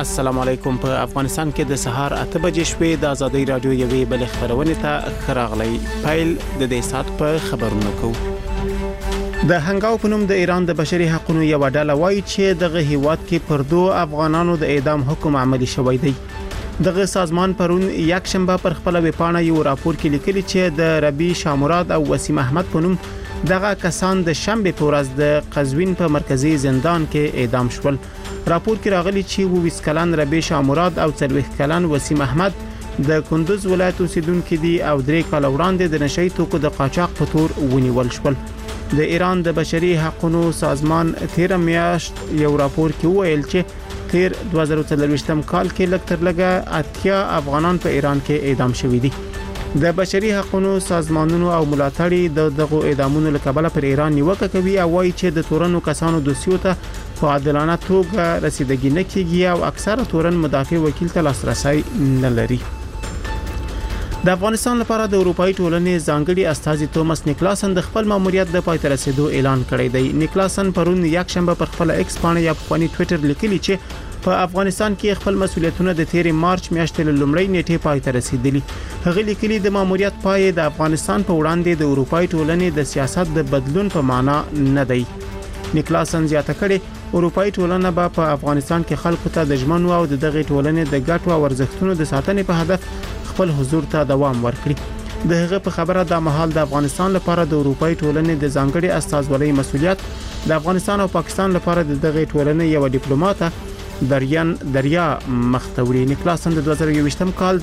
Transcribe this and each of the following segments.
السلام علیکم. په افغانستان کې د سهار 8 بجې شوې د ازادي رادیو یوې بل خبرونه ته خراغلی پیل د دې سات په خبرونو کو. د هنګاو په نوم د ایران د بشري حقوقو یو ډله وایي چې دغه هیواد کې پر 2 افغانانو د اعدام حکم عملی شوی دی. دغه سازمان پرون یک شنبه پر خپل ویبپاڼه یو راپور کې لیکلي چې د ربی شامراد او وسیم احمد په نوم دغه کسان د شنبه په ورځ د قزوین په مرکزی زندان کې اعدام شول. راپور کې راغلي چې 20 کلن ربی شامراد او 40 کلن وسیم احمد د کندوز ولایت اوسیدونکو دي او 3 کال وړاندې د نشئی توکو د قاچاق په تور ونیول شول. د ایران د بشري حقوقو سازمان 13 میاشت یو راپور کې ویل چې تیر 2023 کال کې لږ تر لږه 80 افغانان په ایران کې اعدام شوي دي. د بشري حقوقو سازمانونو او ملاتړي دغه اعدامونو لکبله پر ایران نیوکه کوي او وایي چې د تورنو کسانو دوسیو ته په عادلانه توګه رسیدګي نه کیږي او اکثره تورن مدافع وکیل ته لاسرسي نه لري. د افغانستان لپاره د اروپאי ټولنې ځانګړي استازي توماس نیکلاسن د خپل ماموریت د پای ته رسیدو اعلان کړی دی. نیکلاسن پرون یک شنبه پر خپل ایکس باندې یا په ټوئیټر لیکلی چې په افغانستان کې خپل مسولیتونه د 13 مارچ میاشتې لومړی نیټه پای ته رسیدلی. هغه لیکلی د ماموریت پای د افغانستان په وړاندې د اروپאי ټولنې د سیاست د بدلون په معنا نه دی. نیکلاسن زیاته کړي اروپאי ټولنه به په افغانستان کې خلکو ته د ژمنو او دغه ټولنې د ګټو او ارزښتونو د ساتنې په هدف خپل حضور ته دوام ورکړي. د هغه په خبره د مهال د افغانستان لپاره د اروپאי ټولنې د ځانګړي استازولۍ مسولیت د افغانستان او پاکستان لپاره د دغه ټولنې یو ډیپلوماټ دریا مختوري. نیکلاسن د 2020 کال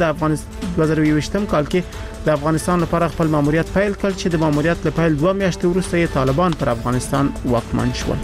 کې د افغانستان لپاره خپل ماموریت پیل کړ چې د ماموریت لپاره 2 میاشتې وروسته طالبان پر افغانستان واکمن شول.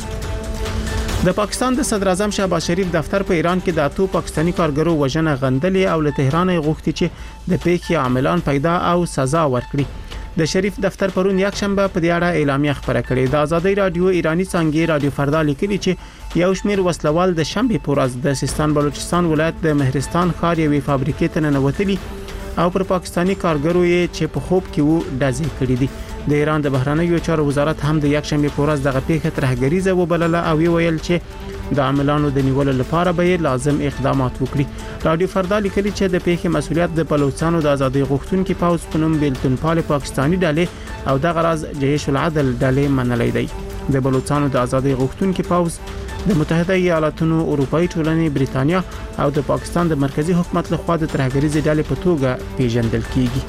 د پاکستان د صدر اعظم شهباز شریف دفتر په ایران کې د 8 پاکستانی کارګرو وژنه غندلې او له تهران غوښتي چې د پیښې عاملان پیدا او سزا ورکړي. د شریف دفتر پرون یک شنبه په دې اړه اعلامیه خبره کړې. د ازادي رادیو ایرانی څنګه رادیو فردا لیکلي چې یو شمیر وسلوال د شنبه په ورځ د سیستان بلوچستان ولایت د مهرستان ښار یوې فابریکې ته ننوتلي او پر پاکستانی کارګرو یې چې په خوب کې وو ډزې کړې دي. د ایران د بهرنیو چارو وزارت هم د یک شنبه په ورځ دغه پیښه ترهګریزه وبلله او ویل چې د عاملانو د نیولو لپاره به لازم اقدامات وکړي. رادیو فردا لیکلي چې د پیښې مسولیت د بلوچستان د ازادي غوښتونکو پاوز په نوم بیلتون پال پاکستانی ډلې او د غرض جيش العدل ډلې منلې دی. د بلوچستان د ازادي غوښتونکو پاوز د متحده ایالاتونو اروپאי ټولنې بریتانیا او د پاکستان د مرکزی حکومت لخوا د ترهګریزې ډلې په توګه پیژندل کیږي.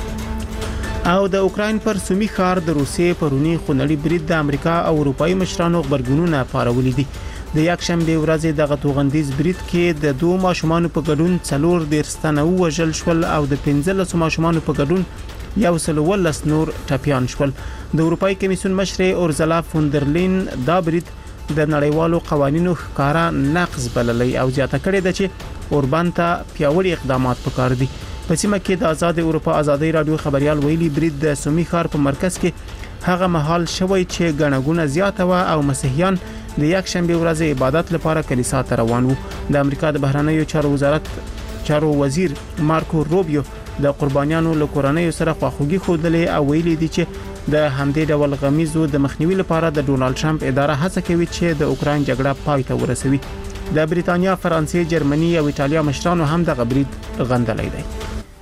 او د اوکراین پر سومي ښار د روسیې پرونی خونړی برید د امریکا او اروپאי مشرانو خبرګونونه پارولې دي. د یک شنبه ورځ دغه توغندیز برید کې د 2 ماشومان په ګډون 4 ستنه وژل شول او د 15 ماشومان په ګډون 111 نور ټپيان شول. د اروپאי کمیسیون مشر اورزلا فوندرلین دا برید د نړیوالو قوانینو ښکارا نقض بللی او زیاته کړې ده چې اوربان ته پیاوړي اقدامات پکار دي. په سیمه کې د آزاد اروپا ازادي رادیو خبريال ویلي برید د سومي ښار په مرکز کې هغه محل شوی چې غنغونه زیاته و او مسیحیان د یک شنبه ورځ عبادت لپاره کلیسا ته روان وو. د امریکا د بهرنیو چارو وزیر مارکو روبیو د قربانیانو له کورنۍ سره خواخوږي خوده او ویلي دي چې د همدې ډول غمیزو د مخنیوي لپاره د ډونالد ټرمپ اداره هڅه کوي چې د اوکرين جګړه پای ته ورسوي. د بریتانیا، فرانسې، جرمني او ایتالیا مشرانو هم د برید غندلې دي.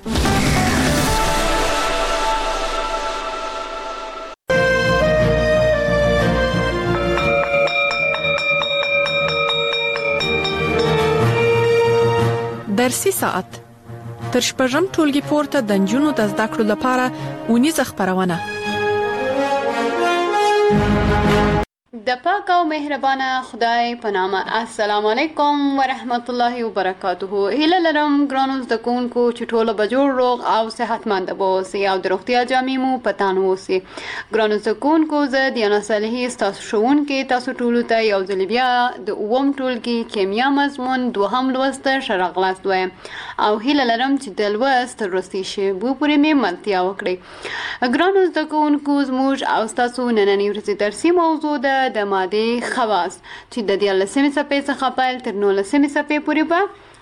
درسي ساعت تر شپږم ټولګي پورته د نجونو د زده کړو لپاره ونیزه خبرونه د پاک او مهربانه خدای په نام. السلام علیکم ورحمت الله وبرکاته. هیله لرم ګرانو زده کوونکو چې ټول به جوړ روغ او صحتمند اوسئ او د روغتیا جامې مو په تن اوسئ. ګرانو زده کوونکو زه دیانا صالحي ستاسو ښوونکې تاسو ټول ته یو ځل بیا د اووم ټولګي کیمیا مضمون دوهم لوست شرغلاست وایم او هیله لرم چې د لوست وروستي شیبو پورې مې ملتیا وکړئ. ګرانو زده کوونکو زموږ او تاسو نننۍ ورځې درسي موضوع ده د ماده خواص چې د 13 صفحې څخه پیل تر 19 صفحې پورې به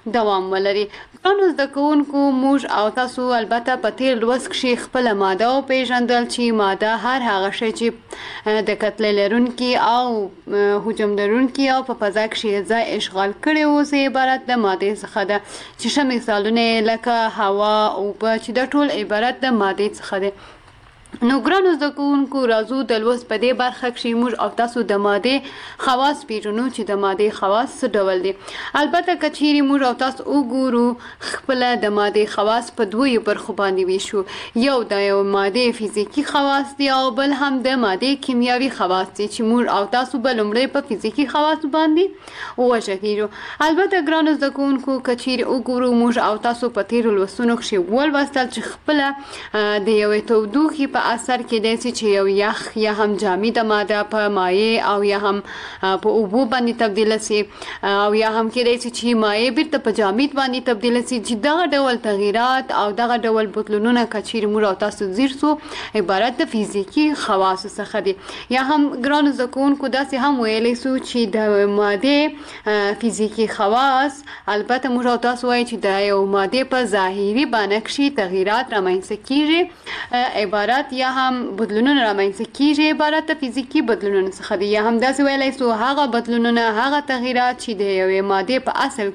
دوام ولري. ګرانو زده کوونکو موږ او تاسو البته په تیر لوست کښې خپله ماده وپېژندل چې ماده هر هغه شی چې د کتلې لرونکي او حجم لرونکي او په فضا کښې ځای اشغال کړی اوسي عبارت د مادې څخه ده چې ښه مثالونه یې لکه هوا اوبه چې دا ټول عبارت د مادې څخه دی. نو ګرانو زده کوونکو راځو د لوست په دې برخه کښې موږ او تاسو د مادې خواص پیژنو چې د مادې خواص څه ډول دي. البته که چیرې موږ او تاسو وګورو خپله د مادې خواص په دویو برخو باندې ویشو. یو د یو مادې فزیکي خواص دي او بل هم د مادې کیمیاوي خواص دي چې موږ او تاسو به لومړی په فزیکي خواص باندې وغږېږو. البته ګرانو زده کوونکو که چیرې وګورو موږ او تاسو په تیرو لوستونو کښې ولوستل چې خپله د یوې تودوخې په اثر کېدای شي چې یو یخ یا هم جامده ماده په مایع او یا هم په اوبو باندې تبدیله شي او یا هم کېدای شي چې مایع بیرته په جامد باندې تبدیله شي چې دغه ډول تغییرات او دغه ډول بدلونونه که چیرې موږ او تاسو ځیر سو عبارت د فزیکي خواصو څخه دي. یا هم ګرانو زده کوونکو داسې هم ویلی سو چې د مادې فزیکي خواص البته موږ او تاسو وایو چې د یو مادې په ظاهري بڼه کښې تغییرات رامنځته کېږي عبارت یا هم بدلونونه رامنځته کېږي عبارت د فزیکي بدلونونو څخه دي. یا هم داسې ویلی سو هغه بدلونونه هغه تغییرات چې د یوې مادې په اصل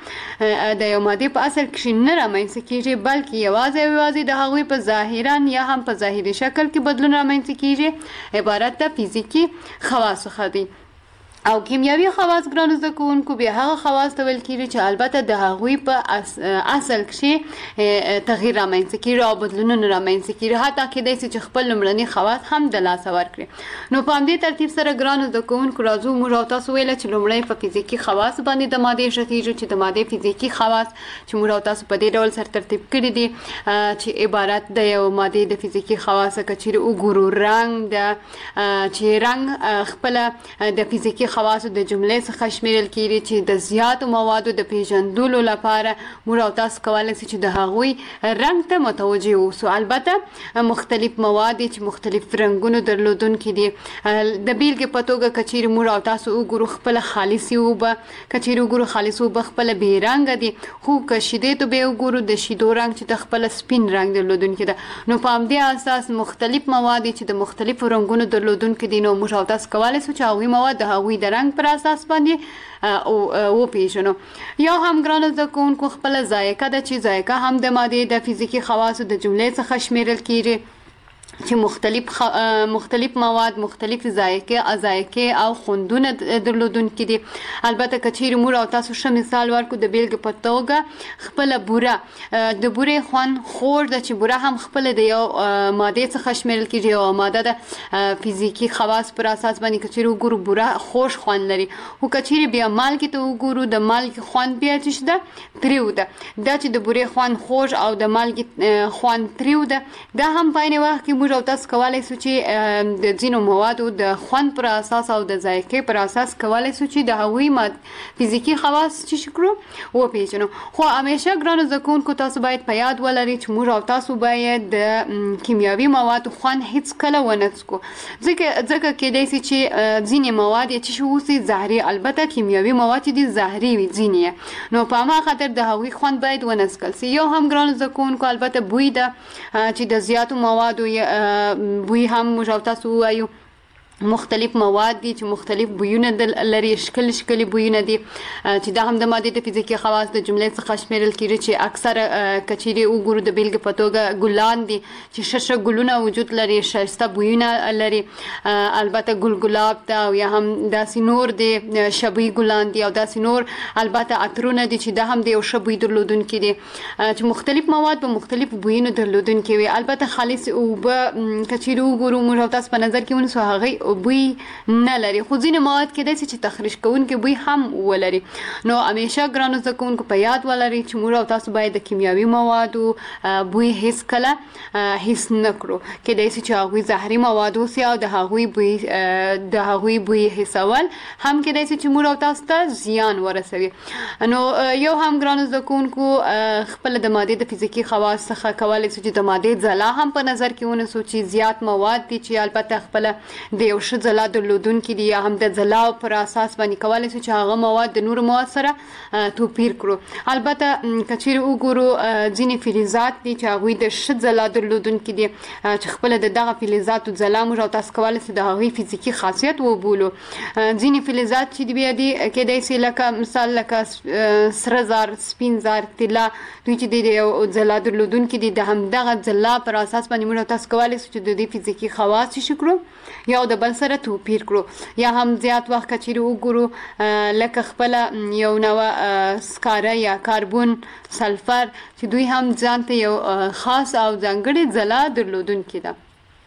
کښې نه رامنځته کېږي بلکې یوازې د هغوی په ظاهرا یا هم په ظاهري شکل کې بدلون رامنځته کېږي عبارت د فزیکي خواص څخه دي. او کیمیاوي خواص ګرانو زده کوونکو بیا هغه خواص ته ویل کېږي چې البته د هغوی په اصل کښې تغییر رامنځته کېږي او بدلونونه رامنځته کېږي حتی کېدای شي چې خپل لومړني خواص هم د لاسه ورکړي. نو په همدې ترتیب سره ګرانو زده کوونکو راځو موږ او تاسو ویله چې لومړی په فزیکي خواص باندې د مادې ښه کېږو چې د مادې فزیکي خواص چې موږ او تاسو په دې ډول سره ترتیب کړي دي چې عبارت د یو مادې د فزیکي خواص که چیرې وګورو رنګ د چې رنګ خپله د فزیکي خواصو د جملې څخه شمیرل کېږي چې د زیاتو موادو د پیژندلو لپاره موږ او تاسو کولی شو چې د هغوی رنګ ته متوجه اوسو. البته مختلف مواد چې مختلف رنګونو درلودونکي دي. د بیلګې په توګه که چیرې موږ او تاسو وګورو خپله خالصې اوبه که چیرې وګورو خالصې اوبه خپله بې رنګه دي خو که شیدې ته بیا وګورو د شیدو رنګ چې د خپله سپین رنګ درلودونکي ده. نو په همدې اساس مختلف مواد چې د مختلفو رنګونو درلودونکي دي نو موږ او تاسو کولی شو چې هغوی مواد د هغوی د رنګ پر اساس باندې وپیژنو. یا هم ګرانو زده کوونکو خپله ذایقه ده چې ذایقه هم د مادې د فزیکي خواصو د جملې څخه شمیرل کېږي چې مختلف مواد مختلف ذایقې او خوندونه درلودونکي دي. البته که چیرې موږ او تاسو ښه مثال ورکړو د بیلګې په توګه خپله بوره د بورې خوند خوږ ده چې بوره هم خپله د یو مادې څخه شمیرل کېږي یوه ماده ده فزیکي خواص پر اساس باندې که چیرې وګورو بوره خوږ خوند لري خو که چیرې بیا مالګې ته وګورو د مالګې خوند بیا چې ده تریو ده. دا چې د بورې خوند خوږ او د مالګې خوند تریو ده دا هم په عین وخت کې موږ او تاسو کولی شو چې د ځینو موادو د خوند پر اساس او د ذایقې پر اساس کولی شو چې د هغوی فزیکي خواص چې کړو وپیژنو. خو همیشه ګرانو زده کوونکو تاسو باید په یاد ولرئ چې موږ او تاسو باید د کیمیاوي موادو خوند هیڅکله ونه څکو ځکه کېدای شي چې ځینې مواد یې چې اوسي زهري البته کیمیاوي مواد چې دي زهري وي ځینې نو په هماغه خاطر د هغوی خوند باید ونه څکل شي. یو هم ګرانو زده کوونکو البته بوی ده چې د زیاتو موادو بوی هم موږ او تاسو ووایو مختلف مواد دي چې مختلف بویونه لري ښکلي بویونه دي چې دا هم د مادې د فزیکي خواص د جملې څخه شمیرل کېږي چې اکثره که چیرې وګورو د بیلګې په توګه ګلان دي چې ښه ګلونه وجود لري ښایسته بویونه لري. البته ګلاب ته او یا هم داسې نور دي شبي ګلان دي او داسې نور البته عطرونه دي چې دا هم د یو ښه بوی درلودونکي دي چې مختلف مواد په مختلف بویونو درلودونکي وي. البته خالص اوبه که چیرې وګورو موږ او تاسو په نظر کې ونیسو هغوی بوی نه لري خو ځینې مواد کېدای شي چې تخریش کوونکي بوی هم ولري. نو همیشه ګرانو زده کوونکو په یاد ولرئ چې موږ او تاسو باید د کیمیاوي موادو بوی هیڅکله حس نه کړو. کېدای شي چې هغوی زهري مواد اوسي او د هغوی بوی حسول هم کېدای شي چې موږ او تاسو ته زیان ورسوي. نو یو هم ګرانو زده کوونکو خپله د مادې د فزیکي خواص څخه کولی شو چې د مادې ځلا هم په نظر کې ونیسو چې زیات مواد دي چې البته خپله د یو ښه ځلا درلودونکي دي یا هم د ځلاو پر اساس باندې کولی شو چې هغه مواد د نورو مواد سره توپیر کړو. البته که چیرې وګورو ځینې فلزات دي چې هغوی د ښه ځلا درلودونکي دي چې خپله د دغه فلزاتو ځلا موږ او تاسو کولی شو د هغوی فزیکي خاصیت وبولو. ځینې فلزات چې بیا دي کیدای شي لکه مثال لکه سره زر، سپین زر، طلا، دوی چې د یو ځلا درلودونکي دي د همدغه ځلا پر اساس باندې موږ تاسو کولی شو چې د دې فزیکي خواص څه کړو یو د بل سره توپیر کړو. یا هم زیات وخت که چیرې وګورو لکه خپله یو نوع سکاره یا کاربون، سلفر چې دوی هم ځان ته یو خاص او ځانګړې ځلا درلودونکي ده.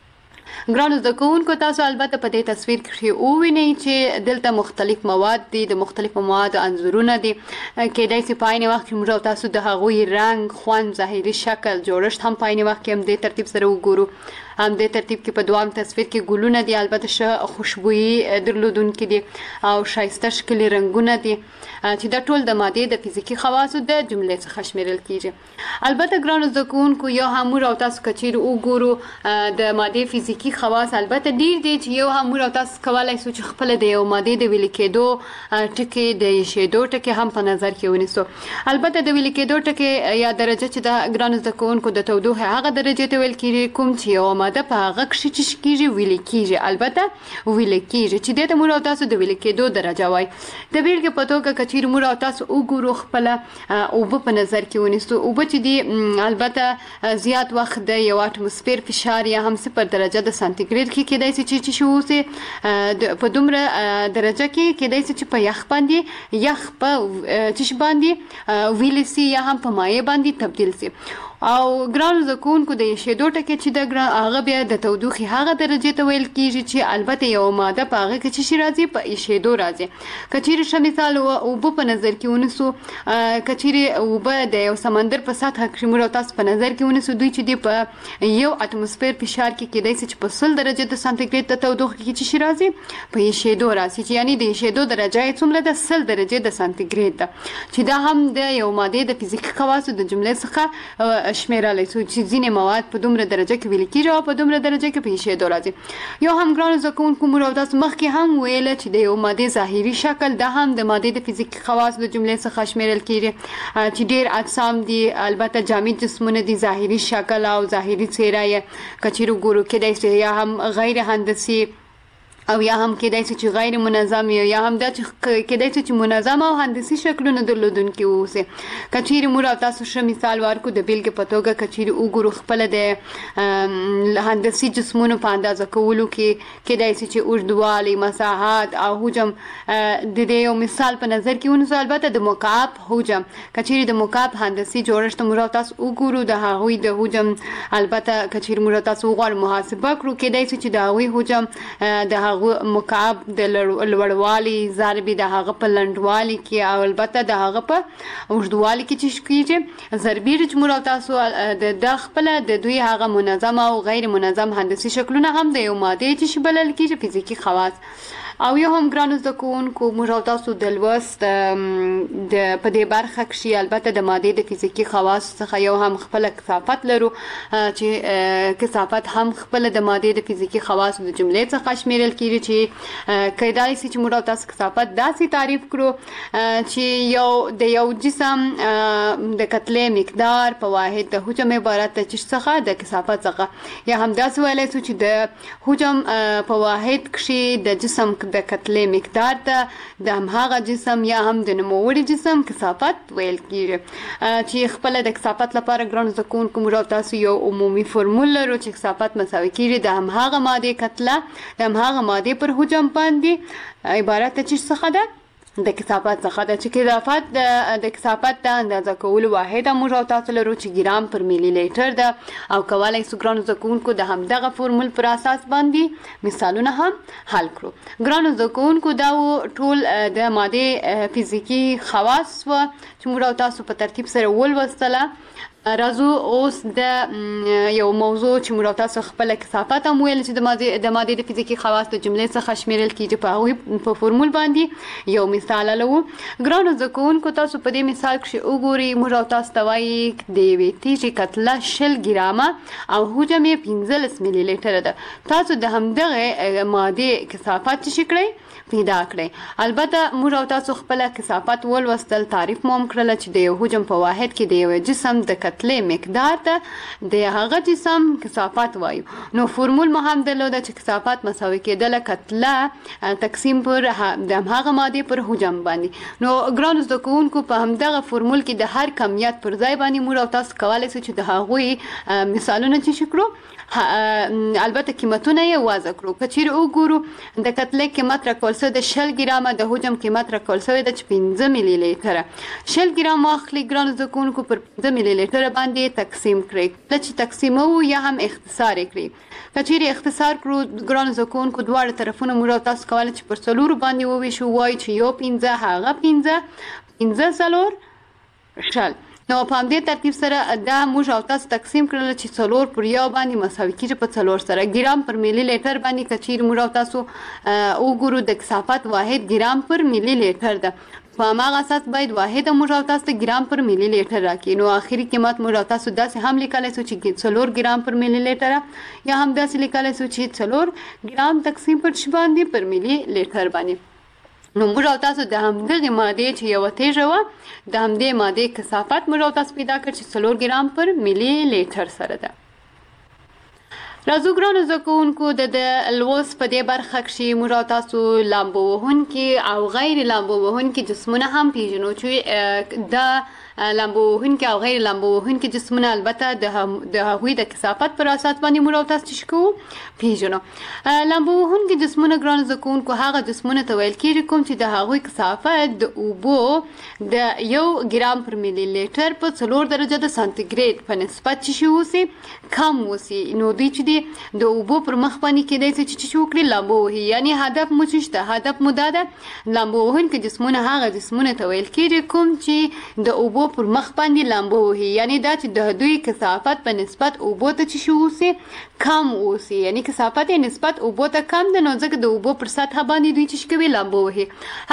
ګرانو زده کوونکو تاسو البته په دې تصویر کې ووینئ چې دلته مختلف مواد دي، د مختلفو موادو انځورونه دي. کیدای شي په عین وخت کې موږ تاسو د هغوی رنګ، خوند، ظاهري شکل، جوړښت هم په عین وخت کې هم دې ترتیب سره وګورو. هم دې ترتیب کې په دوام تصویر کې ګلونه دي، البته ښه خوشبويي درلودونکي دي او ښایسته ښکلي رنګونه دي چې دا ټول د مادې د فزیکي خواصو د جملې څخه شمیرل کیږي. البته ګرانو زده کوونکو یو هم موږ او تاسو که چیرې وګورو د مادې فزیکي خواص البته ډیر دي چې یو هم موږ او تاسو کولی شو چې خپله د یو مادې د ویلې کېدو ټکي، د یشېدو ټکي هم په نظر کې ونیسو. البته د ویلې کېدو ټکي یا درجه چې د ګرانو زده کوونکو د تودوخې هغه درجې ته ویل کېږي کوم چې یو ماده په هغه کښې چې کېږي ویلې کېږي. البته ویلې کېږي چې دې ته موږ او تاسو د ویلې کېدو درجه وایي. د بیلګې په توګه که چیرې موږ او تاسو وګورو خپله اوبه په نظر کې ونیسو، اوبه چې دي البته زیات وخت د یو اټموسفیر فشار یا هم 0 درجه د سانتیګریډ کې کېدای شي چې شي اوسي په دومره درجه کې کېدای شي چې په یخ باندې یخ په چش باندې ویلی سي یا هم په مایع باندې تبدیل سي. او ګرانو زده کوونکو د یشېدو ټکي چې د هغه بیا د تودوخې هغه درجې ته ویل کېږي چې البته یو ماده په هغه کې چې شي راځي په یشېدو راځي. که چیرې ښه مثال اوبه په نظر کې ونیسو، که چیرې اوبه د یو سمندر په سطحه کې موږ او تاسو په نظر کې ونیسو، دوی چې دي په یو اټموسفیر فشار کې کېدای شي چې په 100 درجه د سانتیګریډ د تودوخې کې چې شي راځي په یشېدو راځي، چې یعنی د یشېدو درجه یې څومره ده 100 درجې د سانتیګریډ ده، چې دا هم د یو مادې د فزیکي خواصو د جملې څخه شمیرلی شو چې ځینې مواد په دومره درجه کې ویل کېږي او په دومره درجه کې په یشېدو راځي. یو هم ګرانو زده کوونکو موږ او تاسو مخکې هم ویله چې د یو مادې ظاهري شکل دا هم د مادې د فزیکي خواصو د جملې څخه شمیرل کېږي چې ډېر اجسام دي، البته جامد جسمونه دي، ظاهري شکل او ظاهري څېره یې که چیرې وګورو کېدای شي یا هم غیر هندسي او یا هم کېدای شي چې غیر منظم یا هم دا چې کېدای شي چې منظم او هندسي شکلونه درلودونکي واوسي. که چیرې موږ او تاسو ښه مثال ورکړو د بیلګې په توګه که چیرې وګورو خپله د هندسي جسمونو په اندازه کولو کې کېدای شي چې اوږدوالی، مساحت او حجم د دې یو مثال په نظر کې ونیسو. البته د مکعب حجم که چیرې د مکعب هندسي جوړښت موږ او تاسو وګورو د هغوی د حجم البته که چیرې موږ او تاسو وغواړو محاسبه کړو کېدای شي چې د هغوی حجم د مکعب د لوړوالي ضرب د هغه په لنډوالي کې او البته د هغه په اوږدوالي کې چې کېږي ضربي چې موږ تاسو د خپله د دوی هغه منظم او غیر منظم هندسي شکلونه هم د یو مادې چې بلل کېږي فزیکي خواص. او یو هم ګرانو زده کوونکو موږ او تاسو د لوست په دې برخه کښې البته د مادې د فزیکي خواصو څخه یو هم خپله کثافت لرو چې کثافت هم خپله د مادې د فزیکي خواصو د جملې څخه شمیرل کېږي چې کیدای شي چې موږ او تاسو کثافت داسې تعریف کړو چې د یو جسم د کتلې مقدار په واحد د حجم عبارت د چیز څخه د کثافت څخه یا هم داسې ویلی شو چې د حجم په واحد کښې د جسم د کتلې مقدار ته د همهغه جسم یا هم د نوموړي جسم کثافت ویل کېږي چې خپله د کثافت لپاره ګرانو زده کوونکو موږ او تاسو یو عمومي فورمول لرو چې کثافت مساوي کېږي د همهغه مادې کتله د همهغه مادې پر حجم باندې عبارت د چیز څخه ده د کثافت څخه ده چې د کثافت د اندازه کولو واحده موږ او تاسو لرو چې ګرام پر ملي لیټر ده او کولی شو ګرانو زده کوونکو د همدغه فورمول پر اساس باندې مثالونه هم حل کړو. ګرانو زده کوونکو دا ټول د مادې فزیکي خواص وه چې موږ او تاسو په ترتیب سره ولوستله. راځو اوس د یو موضوع چې موږ تاسو خپل کثافت هم ویل چې د مادې د فزیکي خواص د جملې څخه شمیرل کیږي په هغوی په فورمول باندې یو مثال لرو. ګرانو زده کوونکو تاسو په دې مثال کې وګورئ موږ تاسو ته وایي د یوې تیږې کتله 20 ګرامه او حجم یې 15 ملي لیټر ده. تاسو د همدغه مادې کثافت چې کړئ پیدا کړئ. البته موږ او تاسو خپل کثافت ولوستل، تعریف مو هم کړل چې د یو حجم په واحد کې د یو جسم د کتلې مقدار ته د هغه جسم کثافت وایو. نو فورمول مو هم درلوده چې کثافت مساوي کېدل کتله تقسیم پر د هغه مادې پر حجم باندې. نو ګرانو زده کوونکو په همدغه فورمول کې د هر کمیت پر ځای باندې موږ او تاسو کولی شو چې د هغوی مثالونه چې کړو البته قیمتونه یې واضح کړو. که چیرې وګورو د کتلې قیمت راکول شوی د 20 ګرامه، د حجم قیمت راکول شوی د 15 ملي لیټره. 20 ګرام واخلئ ګرانو زده کوونکو پر 15 ملي لیټره باندې تقسیم کړئ. کله چې تقسیموو یا هم اختصار یې کړئ. که چیرې اختصار کړو ګرانو زده کوونکو دواړه طرفونه موږ او تاسو کولی چې پر 4 باندې وویشو، وایو چې یو 15 هغه 15 څلور شل. نو په همدې ترتیب سره دا موږ او تاسو تقسیم کړل چې 4 پر یو باندې مساوي کېږي په 4 سره. ګرام پر ملي لیټر باندې که چیرې موږ او تاسو وګورو د کثافت واحد ګرام پر ملي لیټر ده. په هماغه اساس باید واحد موږ او تاسو ته ګرام پر ملي لیټر راکړي. نو آخري قیمت موږ او تاسو داسې هم لیکلی شو چې 4 ګرام پر ملي لیټر یا هم داسې لیکلی شو چې 4 ګرام تقسیم پر ش باندې پر ملي لیټر باندې. نو موږ او تاسو د همدغې مادې چې یوه تیږه وه د همدې مادې کثافت موږ او تاسو پیدا کړ چې 4 ګرام پر ملي لیټر سره ده. راځو ګرانو زده کوونکو د لوست په دې برخه کې موږ او تاسو لامبو وهونکي او غیر لامبو وهونکي جسمونه هم پیژنو چې د لامبو وهونکي او غیر لامبو وهونکي جسمونه البته د هغوی د کثافت پر اساس باندې موږ او تاسو چې کوو پیژنو. لامبو وهونکي جسمونه ګرانو زده کوونکو هغه جسمونه ته ویل کېږي کوم چې د هغوی کثافت د اوبو د 1 ګرام پر ملي لیټر په 4 درجه د سانتیګریډ په نسبت چې اوسي کم اوسي. نو دوی چې د اوبو پر مخ باندې کېدای شي چې وکړي لامبو وهي، یعنی هدف مو څه هدف مو دا ده لامبو وهونکي جسمونه هغه جسمونه ته ویل کېږي کوم چې د اوبو پر مخ باندې لامبو وهي، یعنی دا چې د دوی کثافت په نسبت اوبو ته چې اوسي کم اوسي، یعنی کثافت یې نسبت اوبو ته کم ده. نو ځکه د اوبو پر سطح باندې دوی چې کوي لامبو وهي.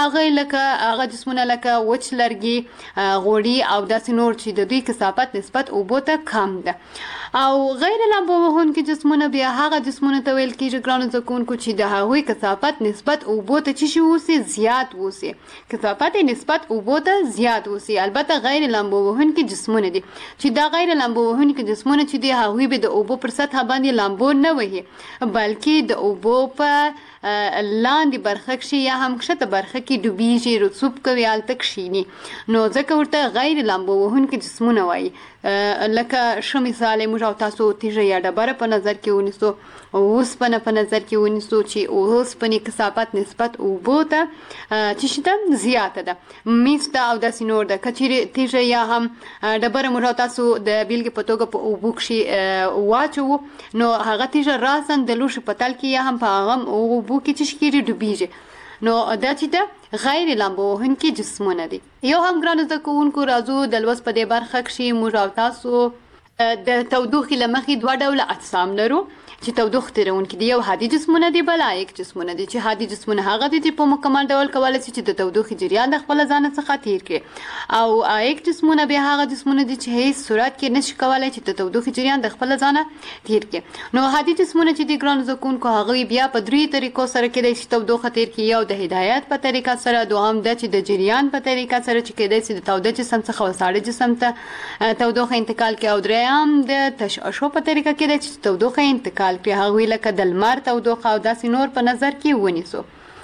هغه جسمونه لکه وچ لرګي، غوړي او داسې نور چې د دوی کثافت نسبت اوبو ته کم ده. او غیر لامبو وهونکي جسمونه بیا هغه جسمونه ته ویل کېږي ګرانو زده کوونکو چې د هغوی کثافت نسبت اوبو ته چې اوسي زیات اوسي، کثافت یې نسبت اوبو ته زیات اوسي. البته غیر لامبو وهونکي جسمونه دي چې دا غیر لامبو وهونکي جسمونه چې دي هغوی به د اوبو پر سطح باندې لامبو نه وهي، بلکې د اوبو په لاندې برخه کې یا هم کښته برخه کې ډوبیږي، رسوب کوي، هلته کښیني. نو ځکه ورته غیر لامبو وهونکي جسمونه وایي. لکه ښه مثال یې موږ او تاسو تیږه یا ډبره په نظر کې ونیسو، اوسپنه په نظر کې ونیسو چې اوسپنې کثافت نسبت اوبو ته چې شته زیاته ده، میس ده او داسې نور ده. که چیرې تیږه یا هم ډبره موږ او تاسو د بیلګې په توګه په اوبو کښې واچوو نو هغه تیږه راساً د لوښي په تل کې یا هم په هغه اوبو کې چې کېږي ډوبیږي. نو دا چې ده غیر لامبو وهونکي جسمونه دي. یو هم ګرانو زده کوونکو راځو د لوست په دې برخه کې موږ او تاسو د تودوخې له مخې 2 ډوله اجسام لرو چې تودوخه تیرونکي دي. یو هادي جسمونه دي، بل عایق جسمونه دي. چې هادي جسمونه هغه دي چې په مکمل ډول کولی شي چې د تودوخې جریان د خپل ځانه څخه تیر کړي، او عایق جسمونه بیا هغه جسمونه دي چې هیڅ صورت کې نشي کولی چې د تودوخې جریان د خپل ځانه تیر کړي. نو هادي جسمونه چې دي ګرانو زده کوونکو هغوی بیا په 3 طریقو سره کېدای شي تودوخه تیر کړي. یو د هدایت په طریقه سره، دوهم دا چې د جریان په طریقه سره چې کېدای شي د توده جسم څخه وساړه جسم ته تودوخه انتقال کړي، او دریم د تشعشع په طریقه کېدای شي تودوخه انتقال کړي، هغوی لکه د لمر تودوخه او داسې نور په نظر کې ونیسو.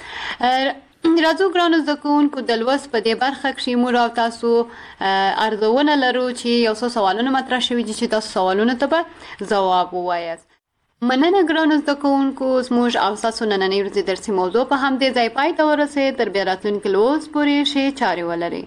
راځو ګرانو زده کوونکو د لوست په دې برخه کې موږ او تاسو ارزونه لرو چې یو څو سوالونه مطرح شوي دي چې تاسو سوالونو ته به ځواب ووایاست. مننه ګرانو زده کوونکو، زموږ او ستاسو نننۍ ورځې درسي موضوع په همدې ځای پای ته ورسېد. تر بیا راتلونکي لوست پورې ښې چارې ولرئ.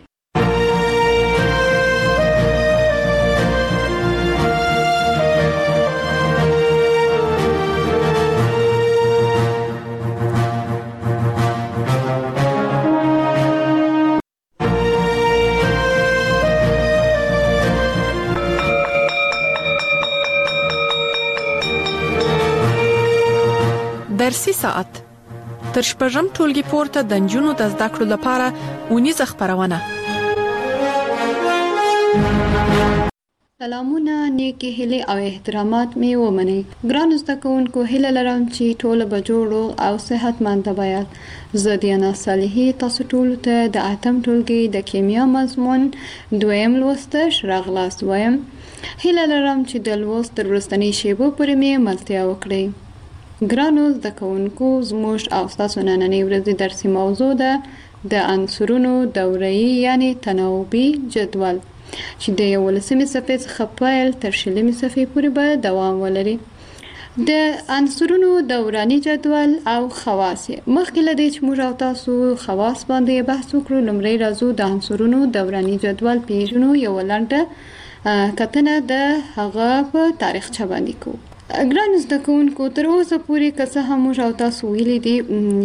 درسي ساعت تر شپږم ټولګي پورته د نجونو د زده کړو لپاره ونیزه خبرونه. سلامونه، نیکی هیلې او احترامات می ومنئ. ګرانو زده کوونکو، هیله لرم چې ټول به جوړ او صحتمند یاست. زه دیانا صالحي تاسو ټول ته د 8م ټولګي د کیمیا مضمون دویم لوست راغلاست وایم. هیله لرم چې د لوست تر وروستنۍ شیبو پورې می ملتیا وکړئ. ګرانو زده کوونکو، زموږ او تاسو نننۍ ورځې درسي موضوع ده د عنصرونو دوره‌ای یعنی تناوبي جدول چې د 11مې صفحې څخه پیل تر 20مې صفحې پورې به دوام ولري. د عنصرونو دوراني جدول او خواص. مخکې له دې چې موږ او تاسو خواص باندې بحث وکړو، لومړی راځو د عنصرونو دوراني جدول پیژنو. یو لنډه کتنه د هغه په تاریخچه باندې کوو. ګران زده کوونکو، تر اوسه پورې که څه هم موږ او تاسو ویلي دي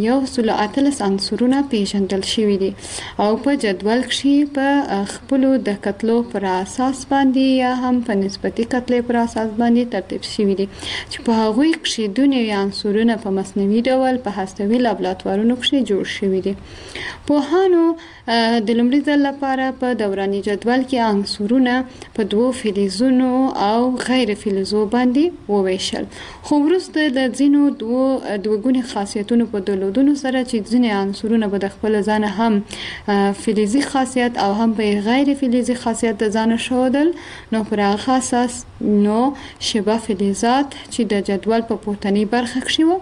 113 عنصرونه پیژندل شوي دي او په جدول کې په خپلو د کتلو پر اساس باندې یا هم په نسبتي کتلې پر اساس باندې ترتیب شوي دي چې په هغوی کې د نوي عنصرونه په مصنوعي ډول په هستوي لابراتوارونو کې جوړ شوي دي. پوهانو د لومړي ځل لپاره په دوراني جدول کې عنصرونه په دوو فلزونو او غیر فلزو باندې وویشل، خو وروسته د ځینو دوه خاصیتونو په درلودلو سره چې ځینې عنصرونه به د خپل ځان هم فلزي خاصیت او هم په غیر فلزي خاصیت د ځان ښودل، نو پر هغه اساس نو شبه فلزات چې د جدول په پورتنۍ برخه کې وو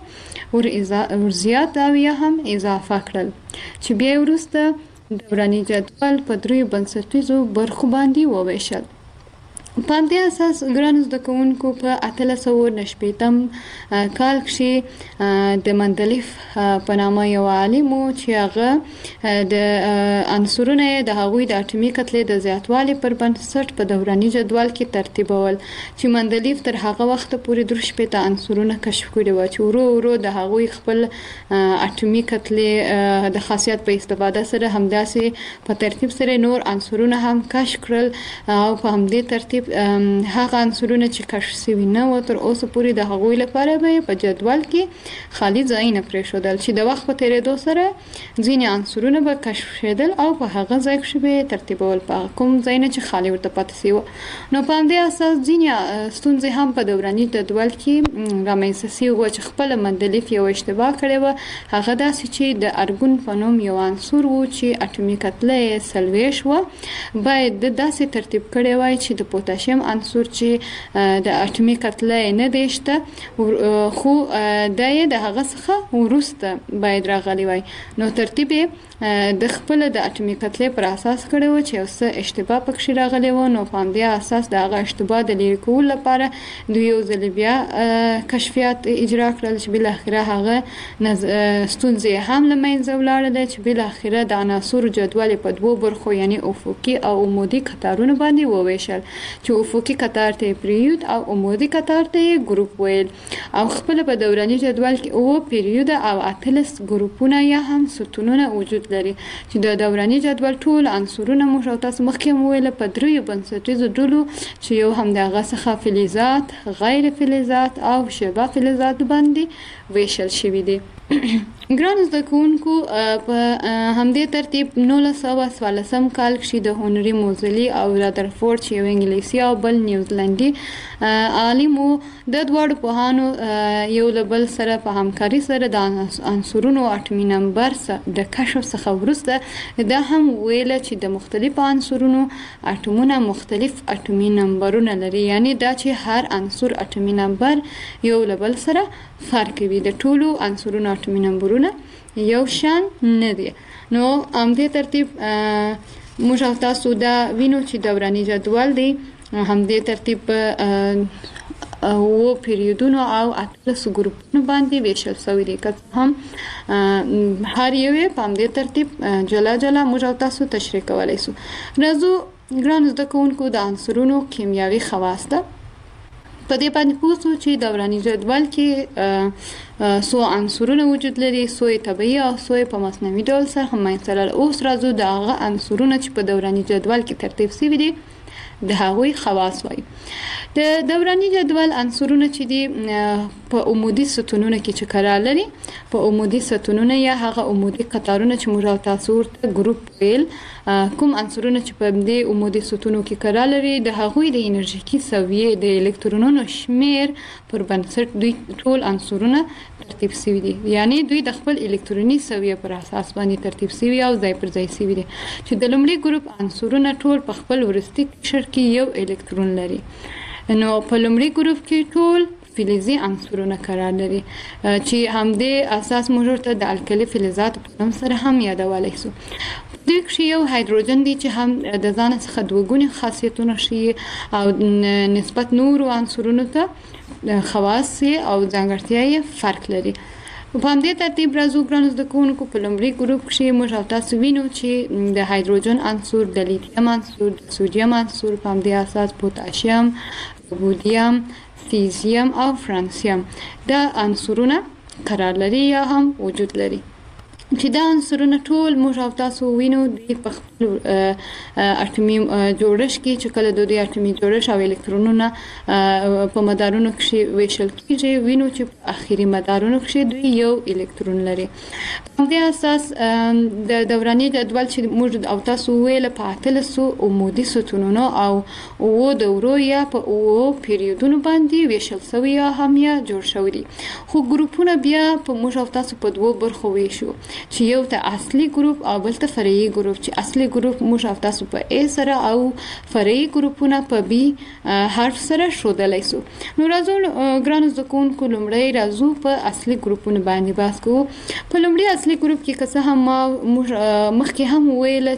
ور زیات او یا هم اضافه کړل چې بیا وروسته دوراني جدول په دریو بنسټیزو برخو باندې وویشل. په دې اساس ګران زده کوونکو په 1890 کال کې د مندلیف په نامه یو عالم چې هغه د عنصرونه د هغوی د اټومي کتلې د زیاتوالي پر بنسټ په دوراني جدول کې ترتیبول چې مندلیف تر هغه وخت پورې 3 عنصرونه کشف کړي و چې ورو ورو د هغوی خپل اټومي کتلې د خاصیت په استفاده سره همداسې په ترتیب سره نور عنصرونه هم کشف کړل او په همدې ترتیب هغه عنصرونه چې کشف شوي نه و تر اوسه پورې د هغوی لپاره به په جدول کې خالي ځای نه پرېښودل چې د وخت په تیریدو سره ځینې عنصرونه به کشف شېدل او په هغه ځای کې به ترتیبول په کوم ځای نه چې خالي ورته پاتې شوی. نو په همدې اساس ځینې ستونزې هم په دوراني جدول کې رامنځته شوي و چې خپل مندلیف یو اشتباه کړی و. هغه داسې چې د ارګون په نوم یو عنصر و چې اټومي کتله یې 40 و باید داسې ترتیب کړی وای چې د پوتاشیم عنصر چې د اټومي کتله نه دیشته خو د هغه څخه وروسته باید راغلی وای. نو ترتیب د خپل د اټومي کتلې پر اساس کړی و چې یو څه اشتباه پکې راغلی و. نو په همدې اساس د هغه اشتباه د لرې کولو لپاره دوی یو ځل بیا کشفیات اجرا کړل چې بالاخره هغه ستونزې هم له منځه ولاړل چې بالاخره د عناصرو جدول په دوو برخو یعنی افقي او عمودي کتارونو باندې وویشل چې افقي کتار ته پیریود او عمودي کتار ته ګروپ ویل او خپل په دوراني جدول کې او پیریود او 18 ګروپونه یا هم ستونونه وجود لري چې د دوراني جدول ټول عنصرونه موږ او تاسو مخکې ویل په دریو بنسټیزو ډلو چې یو هم دغه څخه فلزات، غیر فلزات او شبه فلزات باندې ویشل شوی دي. ګران زده کوونکو، په همدې ترتیب 1914 کال کې د هنري موزلي او رادرفورد چې یو انګلیسي او بل نیوزیلندي عالم د دواړو پوهانو یو له بل سره په همکاري سره د عنصرونو اټومي نمبر د کشف څخه وروسته دا هم ویل چې د مختلفو عنصرونو اټومونه مختلف اټومي نمبرونه لري، یعنی دا چې هر عنصر اټومي نمبر یو له بل سره فرق کوي. د ټولو عنصرونو اټومي نمبرونه یو شان نه دي. نو همدې ترتیب موږ او تاسو دا وینو چې دوراني جدول دی همدې ترتیب او پیریودونو او 18 ګروپونو باندې ویشل شوی دی که هم هر یو په همدې ترتیب جلا جلا موږ او تاسو تشریح کولای شو. راځو ګران زده کوونکو د عنصرونو کیمیاوي خواص ته په دې باندې پوښتو چې دوراني جدول کې څو عنصرونه وجود لري، څو طبيعي او څو په مصنوعي ډول سره هم مثلا اوس راځو د هغه عنصرونه چې په دوراني جدول کې ترتیب شوي دي د هغوی خواص وایي. د دوراني جدول عنصرونه چې دي په عمودي ستونونو کې چې قرار لري، په عمودي ستونونه یا هغه عمودي قطارونه چې موږ او تاسو ورته ګروپ ویل، کوم عنصرونه چې په دې عمودي ستونو کې قرار لري د هغوی د انرژیکي سویې د الکترونونو شمیر پر بنسټ دوی ټول عنصرونه ترتیب شوي دي، یعنی دوی د خپل الکتروني سویې پر اساس باندې ترتیب شوي او ځای پر ځای شوي دي چې د لومړي ګروپ عنصرونه ټول په خپل وروستي قشر کې یو الکترون لري. نو په لومړي ګروپ کې ټول فلزي عنصرونه قرار لري چې همدې اساس موږ ته د الکلي فلزات په نوم سره هم یادولای شو. دوی کې یو هایدروجن دی چې هم د ځان څخه دوه ګونې خاصیتونه شي او نسبت نورو عنصرونو ته خواص او ځانګړتیاوې فرق لري. په همدې ترتیب راځو ګرانو زده کوونکو په لومړي ګروپ کې موږ او تاسو وینو چې د هایدروجن عنصر، د لیتیم عنصر، د سوډیم عنصر، په همدې اساس پوتاشیم، رودیم، سیزیم او فرانسیم دا عنصرونه قرار لري یا هم وجود لري چې دا عنصرونه ټول موږ او تاسو وینو د خپل اټومي جوړښت کې چې کله د دوی اټومي جوړښت او الکترونونه په مدارونو کې ویشل کېږي، وینو چې په اخري مدارونو کې دوی یو الکترون لري. په دې اساس د دوراني جدول چې موږ او تاسو ویل په 800 عمودي ستونونو او دورو یا په پیریودونو باندې ویشل شوی یا هم یا جوړ شوی دي. خو ګروپونه بیا په موږ او تاسو په دوه برخو ویشو چې یو ته اصلي ګروپ او بل ته فرعي ګروپ، چې اصلي ګروپ موږ او تاسو په A سره او فرعي ګروپونه په B حرف سره ښودلی شو. نو راځو ګرانو زده کوونکو لومړی راځو په اصلي ګروپونو باندې بحث کوو. په لومړي اصلي ګروپ کې که څه هم موږ مخکې هم ویله